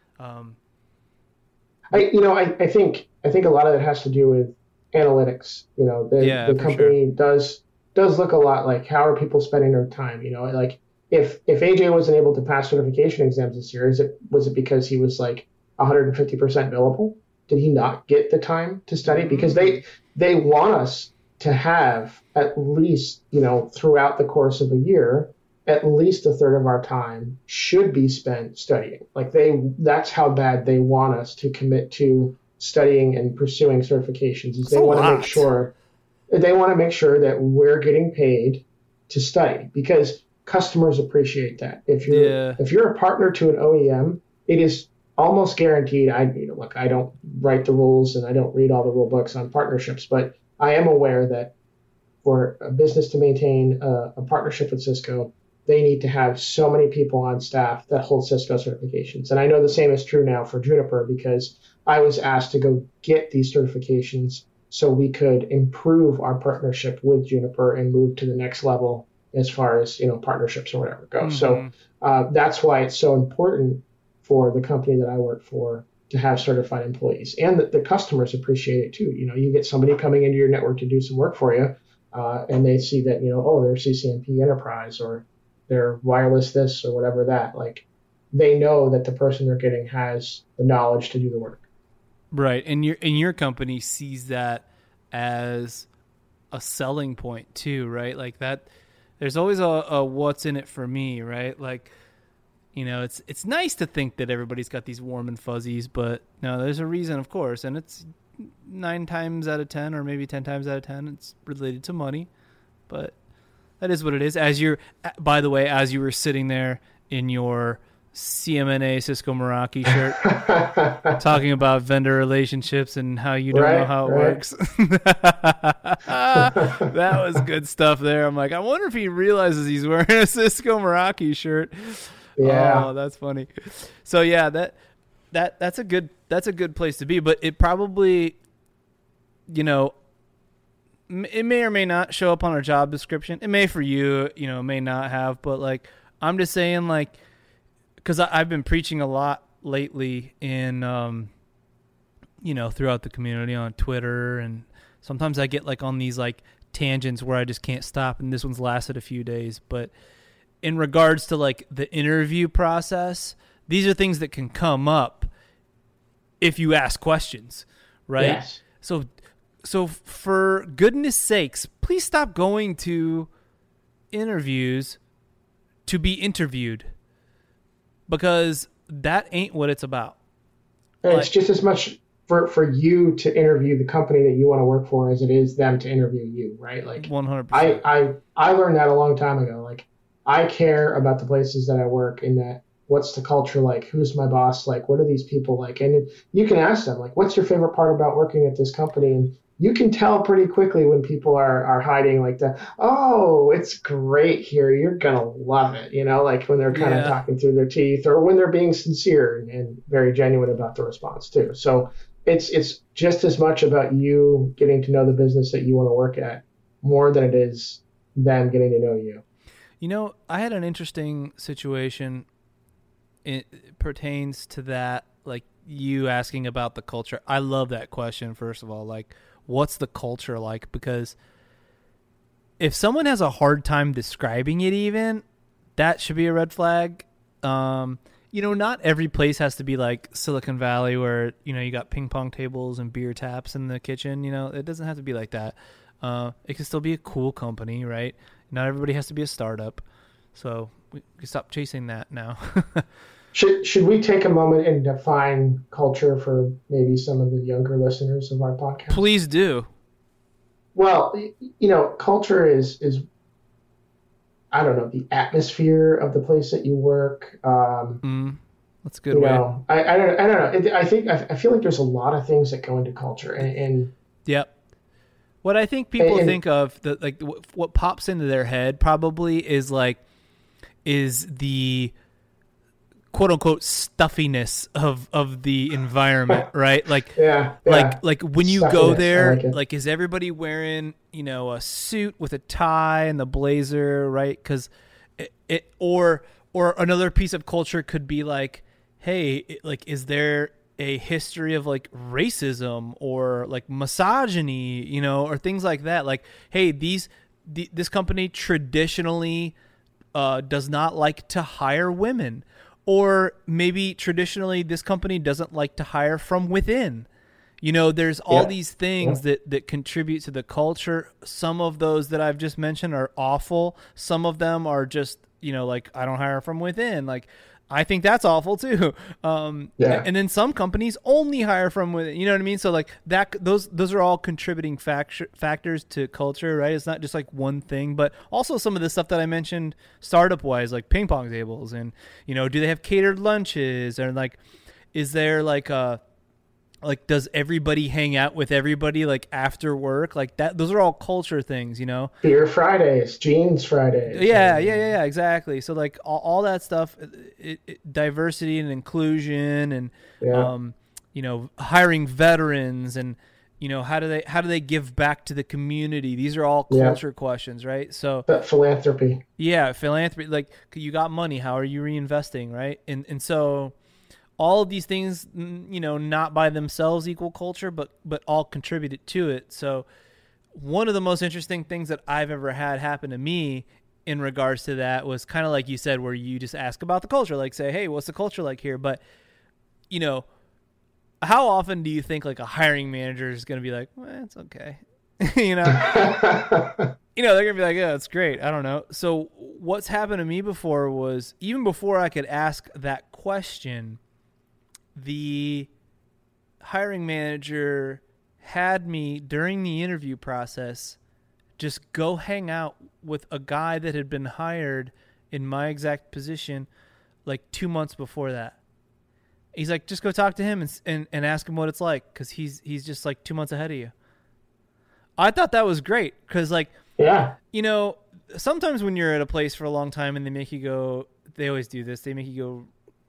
I think a lot of it has to do with analytics. The company does look a lot like how are people spending their time. Like if AJ wasn't able to pass certification exams this year, was it because he was like 150% billable? Did he not get the time to study? Because they want us to have at least throughout the course of a year, at least a third of our time should be spent studying. Like that's how bad they want us to commit to studying and pursuing certifications. They want to make sure that we're getting paid to study, because customers appreciate that. If you're a partner to an OEM, it is almost guaranteed. I don't write the rules and I don't read all the rule books on partnerships, but I am aware that for a business to maintain a partnership with Cisco, they need to have so many people on staff that hold Cisco certifications. And I know the same is true now for Juniper, because I was asked to go get these certifications so we could improve our partnership with Juniper and move to the next level as far as partnerships or whatever go. So that's why it's so important for the company that I work for to have certified employees, and the customers appreciate it too. You get somebody coming into your network to do some work for you, and they see that they're CCNP Enterprise or they're wireless this or whatever that. Like they know that the person they're getting has the knowledge to do the work. Right, and your company sees that as a selling point too, right? Like that. There's always a what's in it for me, right? Like, it's nice to think that everybody's got these warm and fuzzies, but no, there's a reason, of course, and it's 9 times out of 10 or maybe 10 times out of 10 it's related to money, but that is what it is. By the way, as you were sitting there in your CMNA Cisco Meraki shirt talking about vendor relationships and how you don't know how it works. That was good stuff there. I'm like, I wonder if he realizes he's wearing a Cisco Meraki shirt. Yeah. Oh, that's funny. So yeah, that's a good place to be, but it probably, you know, it may or may not show up on our job description. It may for you, you know, may not have, but like, I'm just saying, like, because I've been preaching a lot lately in, you know, throughout the community on Twitter, and sometimes I get like on these like tangents where I just can't stop, and this one's lasted a few days. But in regards to like the interview process, these are things that can come up if you ask questions, right? Yes. So for goodness sakes, please stop going to interviews to be interviewed, because that ain't what it's about. And it's just as much for you to interview the company that you want to work for as it is them to interview you, right? Like 100%. I learned that a long time ago. Like, I care about the places that I work, in that what's the culture like? Who's my boss like? What are these people like? And you can ask them, like, what's your favorite part about working at this company? And you can tell pretty quickly when people are hiding, like, oh, it's great here, you're gonna love it, you know, like when they're kind of talking through their teeth, or when they're being sincere and very genuine about the response too. So it's just as much about you getting to know the business that you want to work at, more than it is them getting to know you. You know, I had an interesting situation. It pertains to that, like you asking about the culture. I love that question, first of all. Like, what's the culture like? Because if someone has a hard time describing it, even, that should be a red flag. You know, not every place has to be like Silicon Valley where, you know, you got ping pong tables and beer taps in the kitchen. You know, it doesn't have to be like that. It can still be a cool company, right? Not everybody has to be a startup. So we can stop chasing that now. Should we take a moment and define culture for maybe some of the younger listeners of our podcast? Please do. Well, you know, culture is I don't know, the atmosphere of the place that you work. That's a good way. Know, I don't know. I feel like there's a lot of things that go into culture, and yep. What I think people think of, like what pops into their head probably is the quote unquote stuffiness of the environment, right? Like, like when you go there, like is everybody wearing, you know, a suit with a tie and the blazer, right? Because or another piece of culture could be like, hey, like, is there a history of like racism or like misogyny, you know, or things like that? Like, hey, this company traditionally does not like to hire women. Or maybe traditionally this company doesn't like to hire from within. You know, there's all these things that contribute to the culture. Some of those that I've just mentioned are awful. Some of them are just, you know, like, I don't hire from within. Like, I think that's awful too. And then some companies only hire from within. You know what I mean? So like that, those are all contributing factors to culture, right? It's not just like one thing, but also some of the stuff that I mentioned startup wise, like ping pong tables, and, you know, do they have catered lunches, or like, is there like does everybody hang out with everybody like after work? Like that, those are all culture things, you know? Beer Fridays, jeans Fridays. Yeah, exactly. So like all that stuff, diversity and inclusion, and, you know, hiring veterans, and, you know, how do they give back to the community? These are all culture questions, right? So philanthropy. Yeah. Philanthropy. Like, you got money, how are you reinvesting? Right. And so all of these things, you know, not by themselves equal culture, but all contributed to it. So one of the most interesting things that I've ever had happen to me in regards to that was kind of like you said, where you just ask about the culture, like say, hey, what's the culture like here? But, you know, how often do you think like a hiring manager is going to be like, well, it's okay. You know, you know, they're going to be like, yeah, it's great. I don't know. So what's happened to me before was, even before I could ask that question, the hiring manager had me, during the interview process, just go hang out with a guy that had been hired in my exact position like 2 months before that. He's like, just go talk to him and ask him what it's like, because he's just like 2 months ahead of you. I thought that was great, because like, you know, sometimes when you're at a place for a long time and they make you go, they always do this, they make you go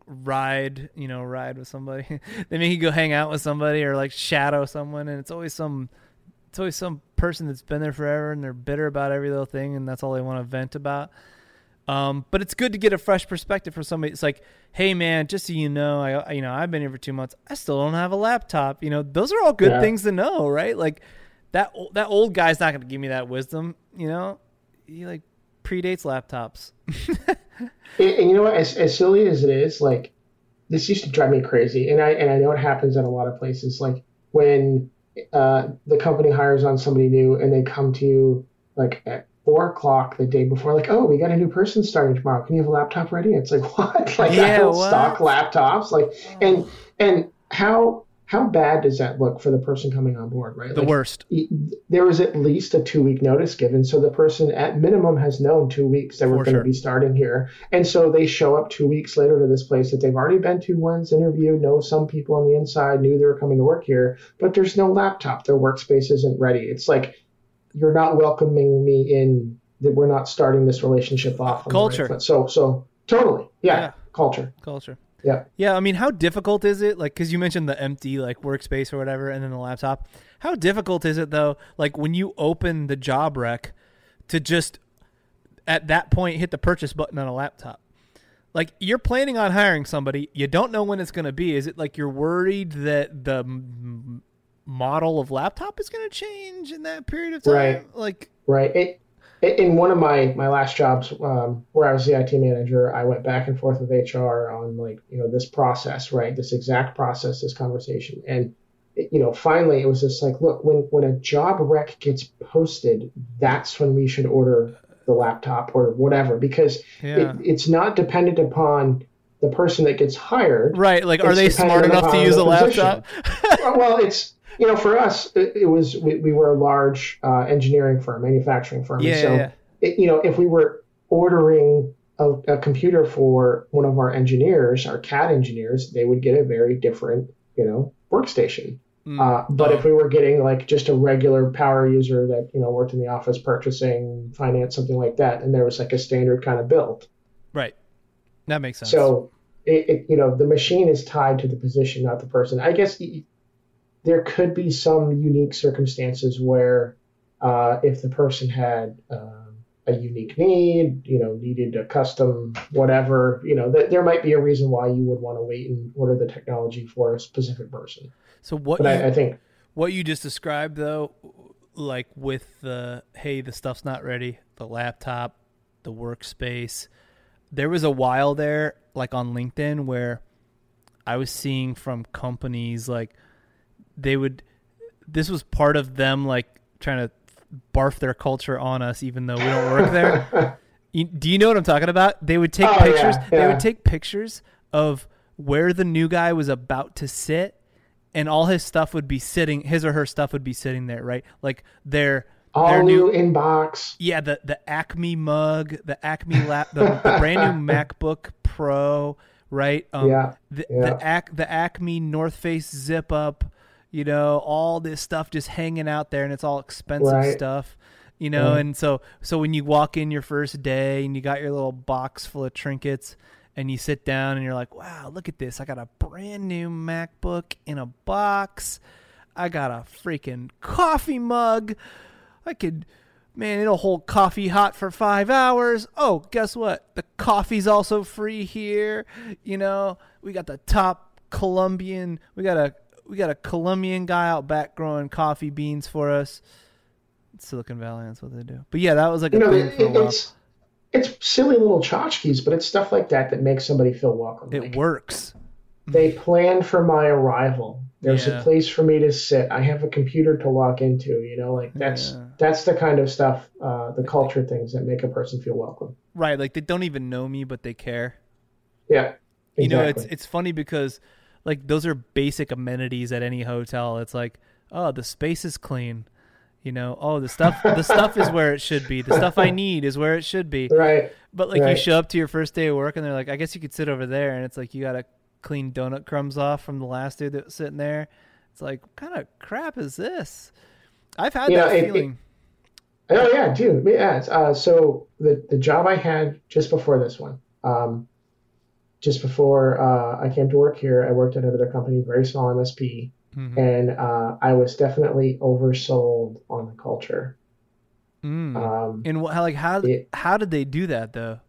ride with somebody. They make you go hang out with somebody or like shadow someone, and it's always some person that's been there forever and they're bitter about every little thing, and that's all they want to vent about. But it's good to get a fresh perspective from somebody. It's like, hey man, just so you know, I've been here for 2 months. I still don't have a laptop. Those are all good things to know, right? Like that old guy's not going to give me that wisdom. He like predates laptops. And you know what? As silly as it is, like this used to drive me crazy, and I know it happens at a lot of places. Like when the company hires on somebody new, and they come to you like at 4:00 the day before, like, oh, we got a new person starting tomorrow. Can you have a laptop ready? It's like, what? Like, I don't stock laptops. Like, and how bad does that look for the person coming on board, right? The worst. There was at least a 2-week notice given, so the person at minimum has known 2 weeks that we're going to be starting here, and so they show up 2 weeks later to this place that they've already been to once, interviewed, know some people on the inside, knew they were coming to work here, but there's no laptop. Their workspace isn't ready. It's like, you're not welcoming me in, that we're not starting this relationship off on culture. The right foot. So totally, culture. Yeah. Yeah. I mean, how difficult is it? Like, because you mentioned the empty like workspace or whatever, and then the laptop. How difficult is it though? Like when you open the job rec, to just at that point hit the purchase button on a laptop. Like you're planning on hiring somebody, you don't know when it's going to be. Is it like you're worried that the model of laptop is going to change in that period of time? Right. In one of my last jobs, where I was the IT manager, I went back and forth with HR on this process, right? This exact process, this conversation. And, finally it was just like, look, when a job rec gets posted, that's when we should order the laptop or whatever, because it's not dependent upon the person that gets hired. Right. Like, are they smart enough to use a laptop? Well, it's, for us, we were a large engineering firm, manufacturing firm. If we were ordering a computer for one of our engineers, our CAD engineers, they would get a very different, workstation. But if we were getting like just a regular power user that, worked in the office, purchasing, finance, something like that, and there was like a standard kind of build. Right. That makes sense. So, the machine is tied to the position, not the person. I guess there could be some unique circumstances where if the person had a unique need, needed a custom whatever, there might be a reason why you would want to wait and order the technology for a specific person. So I think what you just described though, like with the stuff's not ready, the laptop, the workspace, there was a while there like on LinkedIn where I was seeing from companies like this was part of them like trying to barf their culture on us even though we don't work there. Do you know what I'm talking about? They would take pictures. Yeah. They would take pictures of where the new guy was about to sit, and all his stuff would be sitting, his or her stuff would be sitting there, right? Like their new inbox. Yeah, the Acme mug, the Acme the brand new MacBook Pro, right? The Acme North Face zip up, all this stuff just hanging out there, and it's all expensive stuff, and so when you walk in your first day and you got your little box full of trinkets and you sit down and you're like, wow, look at this. I got a brand new MacBook in a box. I got a freaking coffee mug. It'll hold coffee hot for 5 hours. Oh, guess what? The coffee's also free here. We got the top Colombian. We got a Colombian guy out back growing coffee beans for us. Silicon Valley, that's what they do. But yeah, that was like a thing for a while. It's silly little tchotchkes, but it's stuff like that makes somebody feel welcome. It works. They planned for my arrival. There's a place for me to sit. I have a computer to log into. That's the kind of stuff, the culture things that make a person feel welcome. Right, like they don't even know me, but they care. Yeah, exactly. It's funny because like those are basic amenities at any hotel. It's like, oh, the space is clean. The stuff is where it should be. The stuff I need is where it should be. Right. But like you show up to your first day of work and they're like, I guess you could sit over there, and it's like you got to clean donut crumbs off from the last dude that was sitting there. It's like, what kind of crap is this? I've had that feeling. Oh yeah, dude. Yeah. So the job I had just before this one, just before I came to work here, I worked at another company, very small MSP, and I was definitely oversold on the culture. And how did they do that though?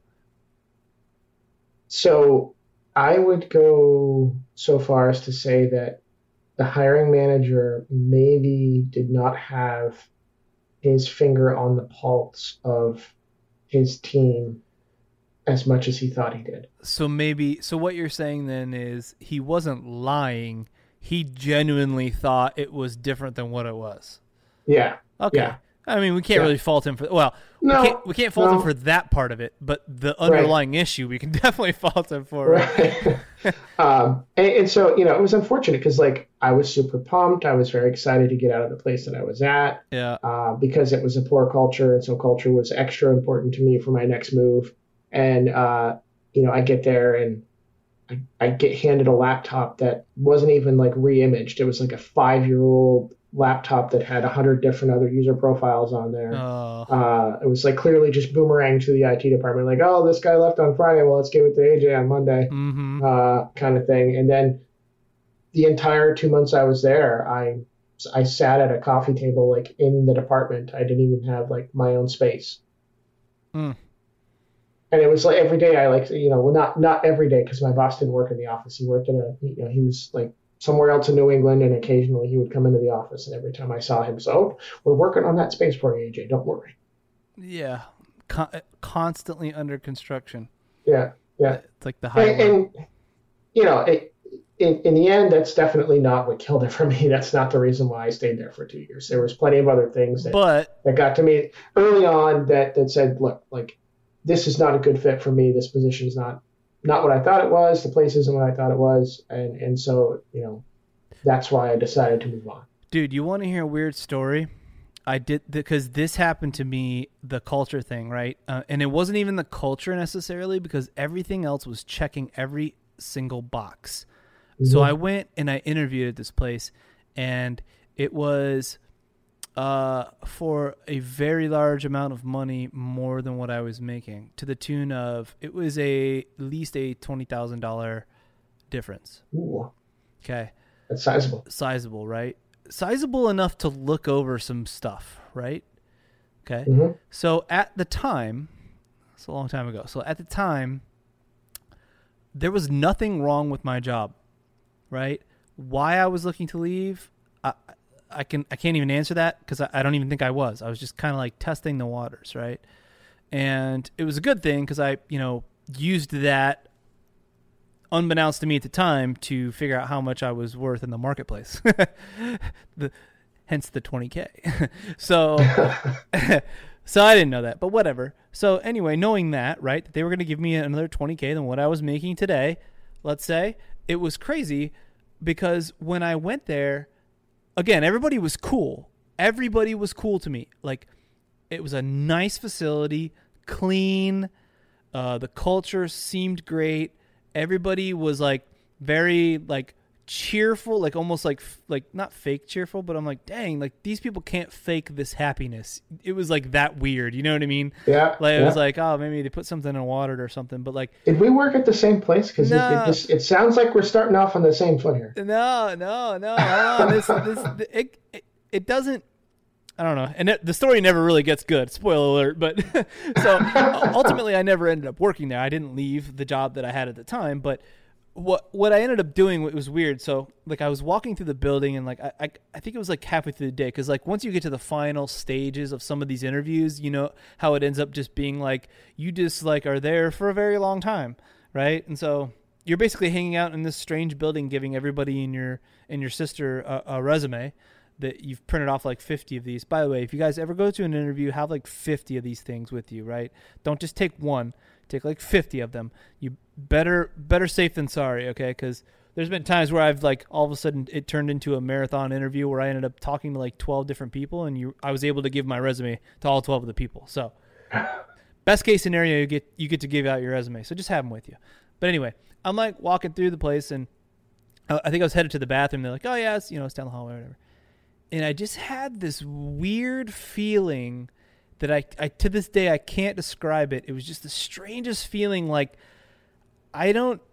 So I would go so far as to say that the hiring manager maybe did not have his finger on the pulse of his team as much as he thought he did. So what you're saying then is he wasn't lying. He genuinely thought it was different than what it was. Yeah. Okay. Yeah. I mean, we can't really fault him for, we can't fault him for that part of it, but the underlying issue we can definitely fault him for. Right. And so, it was unfortunate because I was super pumped. I was very excited to get out of the place that I was at. Yeah. Because it was a poor culture. And so culture was extra important to me for my next move. And, I get there and I get handed a laptop that wasn't even re-imaged. It was like a 5-year-old laptop that had 100 different other user profiles on there. It was clearly just boomerang to the IT department, oh, this guy left on Friday, well, let's give it to AJ on Monday, kind of thing. And then the entire 2 months I was there, I sat at a coffee table in the department. I didn't even have my own space. And it was every day not every day because my boss didn't work in the office. He worked he was somewhere else in New England, and occasionally he would come into the office, and every time I saw him, we're working on that space for you, AJ, don't worry. Yeah. Constantly under construction. Yeah. It's like the highway. And in the end, that's definitely not what killed it for me. That's not the reason why I stayed there for 2 years. There was plenty of other things that got to me early on that said, look, this is not a good fit for me. This position is not what I thought it was. The place isn't what I thought it was. And so, that's why I decided to move on. Dude, you want to hear a weird story? I did, because this happened to me, the culture thing, right? And it wasn't even the culture necessarily, because everything else was checking every single box. So I went and I interviewed at this place, and it was for a very large amount of money, more than what I was making, to the tune of, it was at least a $20,000 difference. Ooh. Okay. That's sizable. Sizable, right? Sizable enough to look over some stuff, right? Okay. So at the time, it's a long time ago. So at the time, there was nothing wrong with my job, right? Why I was looking to leave, I can't even answer that because I don't even think I was. I was just kind of testing the waters, right? And it was a good thing because I, used that unbeknownst to me at the time to figure out how much I was worth in the marketplace. Hence the 20K. So I didn't know that, but whatever. So anyway, knowing that, right, that they were going to give me another 20K than what I was making today, let's say, it was crazy because when I went there, again, everybody was cool. Everybody was cool to me. It was a nice facility, clean. The culture seemed great. Everybody was very cheerful, almost not fake cheerful, but I'm dang, these people can't fake this happiness. It was that weird, you know what I mean? Yeah. It was oh, maybe they put something in water or something, but did we work at the same place? Because it sounds like we're starting off on the same foot here. No. It doesn't. I don't know. And the story never really gets good. Spoiler alert. But so ultimately, I never ended up working there. I didn't leave the job that I had at the time. But what I ended up doing, it was weird. So I was walking through the building, and I think it was halfway through the day, because once you get to the final stages of some of these interviews, you know how it ends up just being you just are there for a very long time, right? And so you're basically hanging out in this strange building, giving everybody in your sister a resume that you've printed off 50 of these. By the way, if you guys ever go to an interview, have 50 of these things with you, right? Don't just take one. Take 50 of them. You better safe than sorry, okay? Because there's been times where I've all of a sudden it turned into a marathon interview where I ended up talking to 12 different people, and I was able to give my resume to all 12 of the people. So best case scenario, you get to give out your resume. So just have them with you. But anyway, I'm walking through the place, and I think I was headed to the bathroom. They're oh yeah, it's down the hallway or whatever. And I just had this weird feeling that I to this day I can't describe it. It was just the strangest feeling. I don't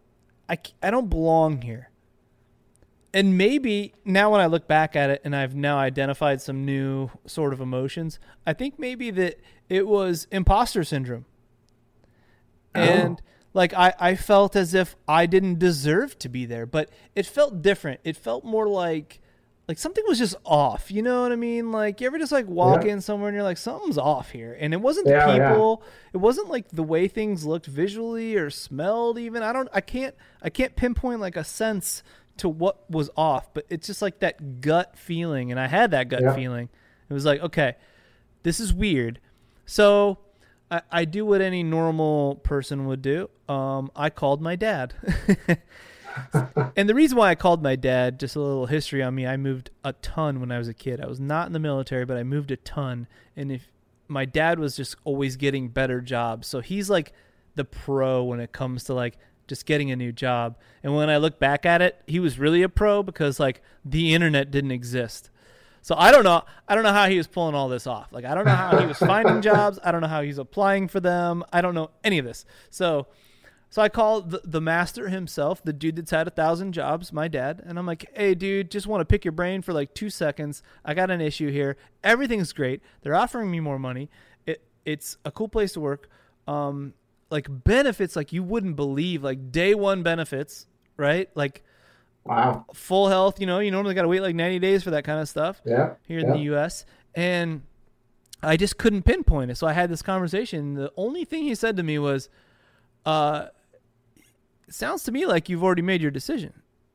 I don't belong here. And maybe now when I look back at it and I've now identified some new sort of emotions, I think maybe that it was imposter syndrome. And like I felt as if I didn't deserve to be there, but it felt different. It felt more like something was just off. You know what I mean? Like, you ever just like walk in somewhere and you're like, something's off here. And it wasn't the people. Yeah. It wasn't like the way things looked visually or smelled even. I can't pinpoint like a sense to what was off, but it's just like that gut feeling. And I had that gut feeling. It was like, okay, this is weird. So I do what any normal person would do. I called my dad. And the reason why I called my dad, just a little history on me, I moved a ton when I was a kid. I was not in the military, but I moved a ton. And if my dad was just always getting better jobs. So he's like the pro when it comes to like just getting a new job. And when I look back at it, he was really a pro because like the internet didn't exist. So I don't know how he was pulling all this off. Like, I don't know how he was finding jobs. I don't know how he's applying for them. I don't know any of this. So I called the master himself, the dude that's had 1,000 jobs, my dad. And I'm like, hey, dude, just want to pick your brain for like 2 seconds. I got an issue here. Everything's great. They're offering me more money. It's a cool place to work. Like benefits, like you wouldn't believe, like day one benefits, right? Like, wow. Full health, you normally got to wait like 90 days for that kind of stuff here in the U.S. And I just couldn't pinpoint it. So I had this conversation. The only thing he said to me was, it sounds to me like you've already made your decision.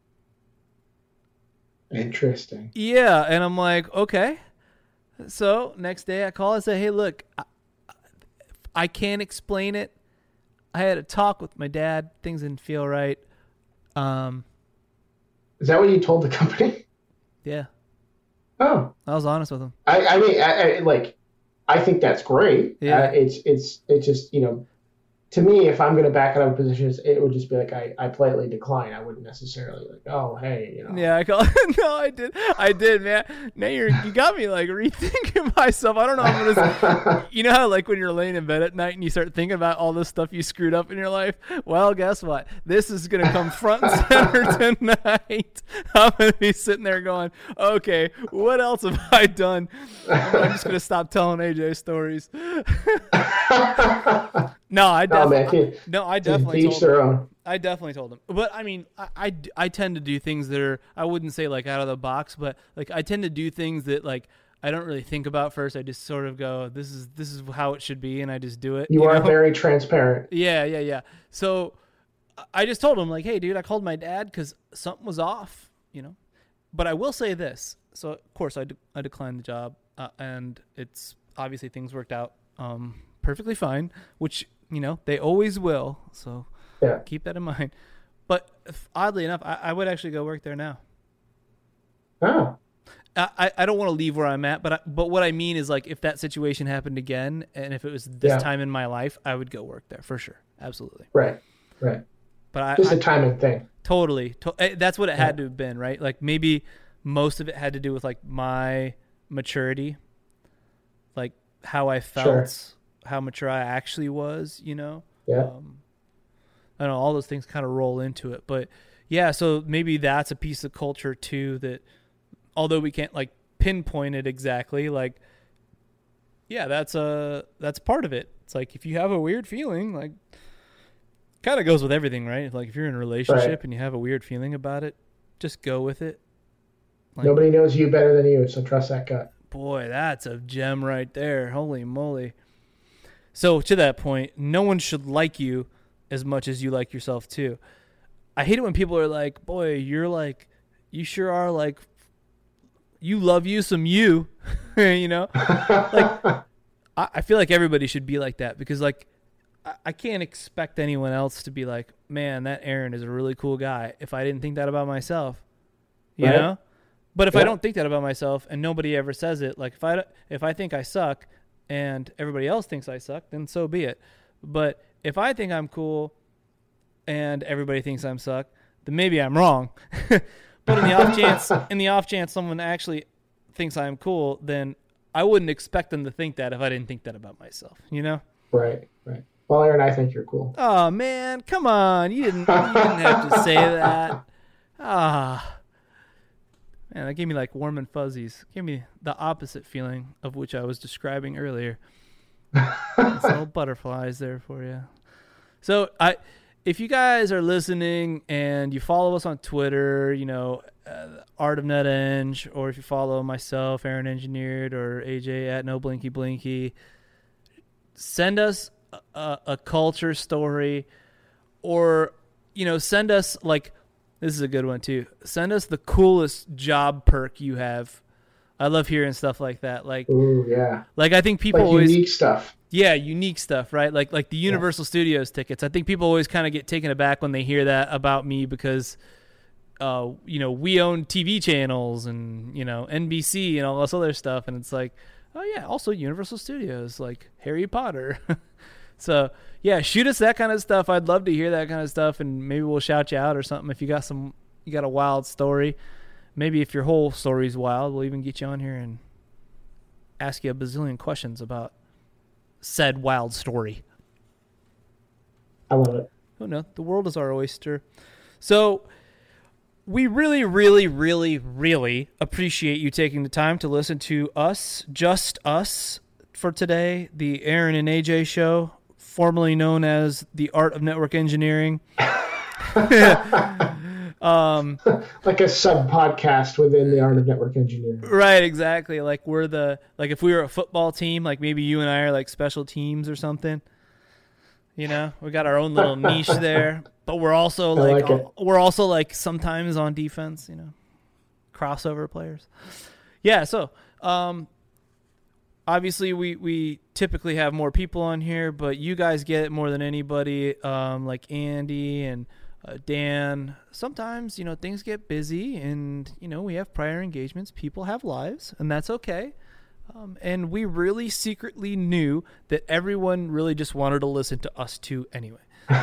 Interesting. Yeah. And I'm like, okay. So next day I call and say, hey, look, I can't explain it. I had a talk with my dad. Things didn't feel right. Is that what you told the company? Yeah. Oh. I was honest with him. I mean, I think that's great. Yeah. It's just, to me, if I'm going to back out of positions, it would just be like I politely decline. I wouldn't necessarily like, oh, hey, Yeah, I call. No, I did, man. Now you got me like rethinking myself. I don't know. I'm gonna. You know how like when you're laying in bed at night and you start thinking about all the stuff you screwed up in your life. Well, guess what? This is gonna come front and center tonight. I'm gonna be sitting there going, okay, what else have I done? I'm just gonna stop telling AJ stories. No, I definitely told him. I definitely told him. But I mean, I tend to do things that are, I wouldn't say like out of the box, but like I tend to do things that like I don't really think about first. I just sort of go, this is how it should be, and I just do it. You are very transparent. Yeah. So I just told him like, hey, dude, I called my dad because something was off, But I will say this. So of course I declined the job, and it's obviously things worked out perfectly fine, which they always will. So keep that in mind. But oddly enough, I would actually go work there now. Oh. I don't want to leave where I'm at, but what I mean is like if that situation happened again, and if it was this time in my life, I would go work there for sure, absolutely. Right. But just a timing thing. Totally. That's what it had to have been, right? Like maybe most of it had to do with like my maturity, like how I felt, how mature I actually was, Yeah. I don't know, all those things kind of roll into it. But yeah, so maybe that's a piece of culture too that although we can't like pinpoint it exactly, like, yeah, that's part of it. It's like if you have a weird feeling, like kind of goes with everything, right? Like if you're in a relationship and you have a weird feeling about it, just go with it. Like, nobody knows you better than you, so trust that gut. Boy, that's a gem right there. Holy moly. So to that point, no one should like you as much as you like yourself too. I hate it when people are like, boy, you sure are like, you love you some you, like I feel like everybody should be like that because like, I can't expect anyone else to be like, man, that Aaron is a really cool guy if I didn't think that about myself, you know? But if I don't think that about myself and nobody ever says it, like if I think I suck and everybody else thinks I suck, then so be it. But if I think I'm cool and everybody thinks I'm suck, then maybe I'm wrong. But in the off chance someone actually thinks I'm cool, then I wouldn't expect them to think that if I didn't think that about myself, Right. Well, Aaron, I think you're cool. Oh man, come on! You didn't have to say that. Man, that gave me like warm and fuzzies. Gave me the opposite feeling of which I was describing earlier. Some little butterflies there for you. So if you guys are listening and you follow us on Twitter, Art of Net Eng, or if you follow myself, Aaron Engineered, or AJ at No Blinky Blinky, send us a culture story, or send us like, this is a good one too, send us the coolest job perk you have. I love hearing stuff like that. Like, ooh, yeah, like I think people like always unique stuff. Yeah, unique stuff, right? Like the Universal Studios tickets. I think people always kind of get taken aback when they hear that about me because we own TV channels and NBC and all this other stuff, and it's like, oh yeah, also Universal Studios, like Harry Potter. So yeah, shoot us that kind of stuff. I'd love to hear that kind of stuff, and maybe we'll shout you out or something if you got a wild story. Maybe if your whole story's wild, we'll even get you on here and ask you a bazillion questions about said wild story. I love it. Oh no, the world is our oyster. So we really, really, really, really appreciate you taking the time to listen to us, just us, for today, the Aaron and AJ Show, formerly known as the Art of Network Engineering. Like a sub podcast within the Art of Network Engineering. Right, exactly. Like if we were a football team, like maybe you and I are like special teams or something. We got our own little niche there, but we're also like sometimes on defense, crossover players. Yeah, so obviously we typically have more people on here, but you guys get it more than anybody, like Andy and Dan. Sometimes, things get busy and, we have prior engagements. People have lives, and that's okay. And we really secretly knew that everyone really just wanted to listen to us two anyway.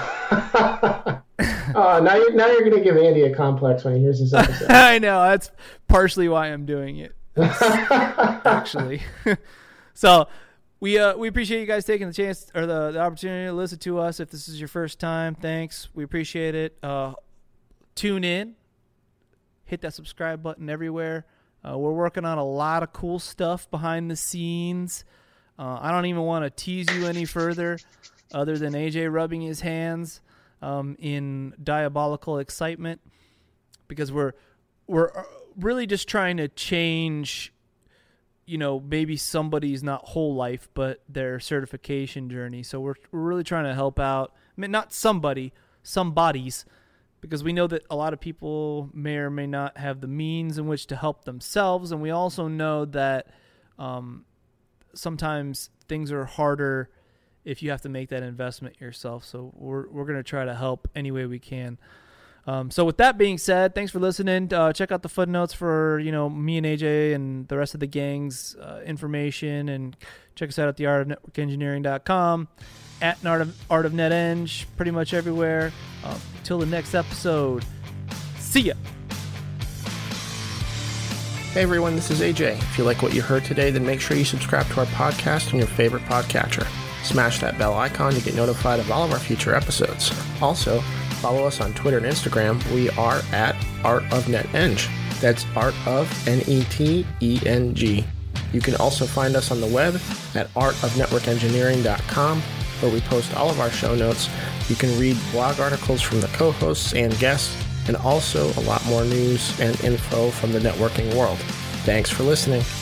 Now you're going to give Andy a complex when he hears this episode. I know. That's partially why I'm doing it, actually. So we appreciate you guys taking the chance or the opportunity to listen to us. If this is your first time, thanks. We appreciate it. Tune in. Hit that subscribe button everywhere. We're working on a lot of cool stuff behind the scenes. I don't even want to tease you any further other than AJ rubbing his hands in diabolical excitement, because we're really just trying to change, maybe somebody's not whole life, but their certification journey. So we're really trying to help out. I mean, not somebody, some bodies, because we know that a lot of people may or may not have the means in which to help themselves. And we also know that sometimes things are harder if you have to make that investment yourself. So we're going to try to help any way we can. So with that being said, thanks for listening. Check out the footnotes for, me and AJ and the rest of the gang's information, and check us out at theartofnetworkengineering.com, at Art of Net Eng, pretty much everywhere. Till the next episode. See ya. Hey everyone, this is AJ. If you like what you heard today, then make sure you subscribe to our podcast on your favorite podcatcher. Smash that bell icon to get notified of all of our future episodes. Also, follow us on Twitter and Instagram. We are at Art of Net Eng. That's Art of NETENG. You can also find us on the web at artofnetworkengineering.com, where we post all of our show notes. You can read blog articles from the co-hosts and guests, and also a lot more news and info from the networking world. Thanks for listening.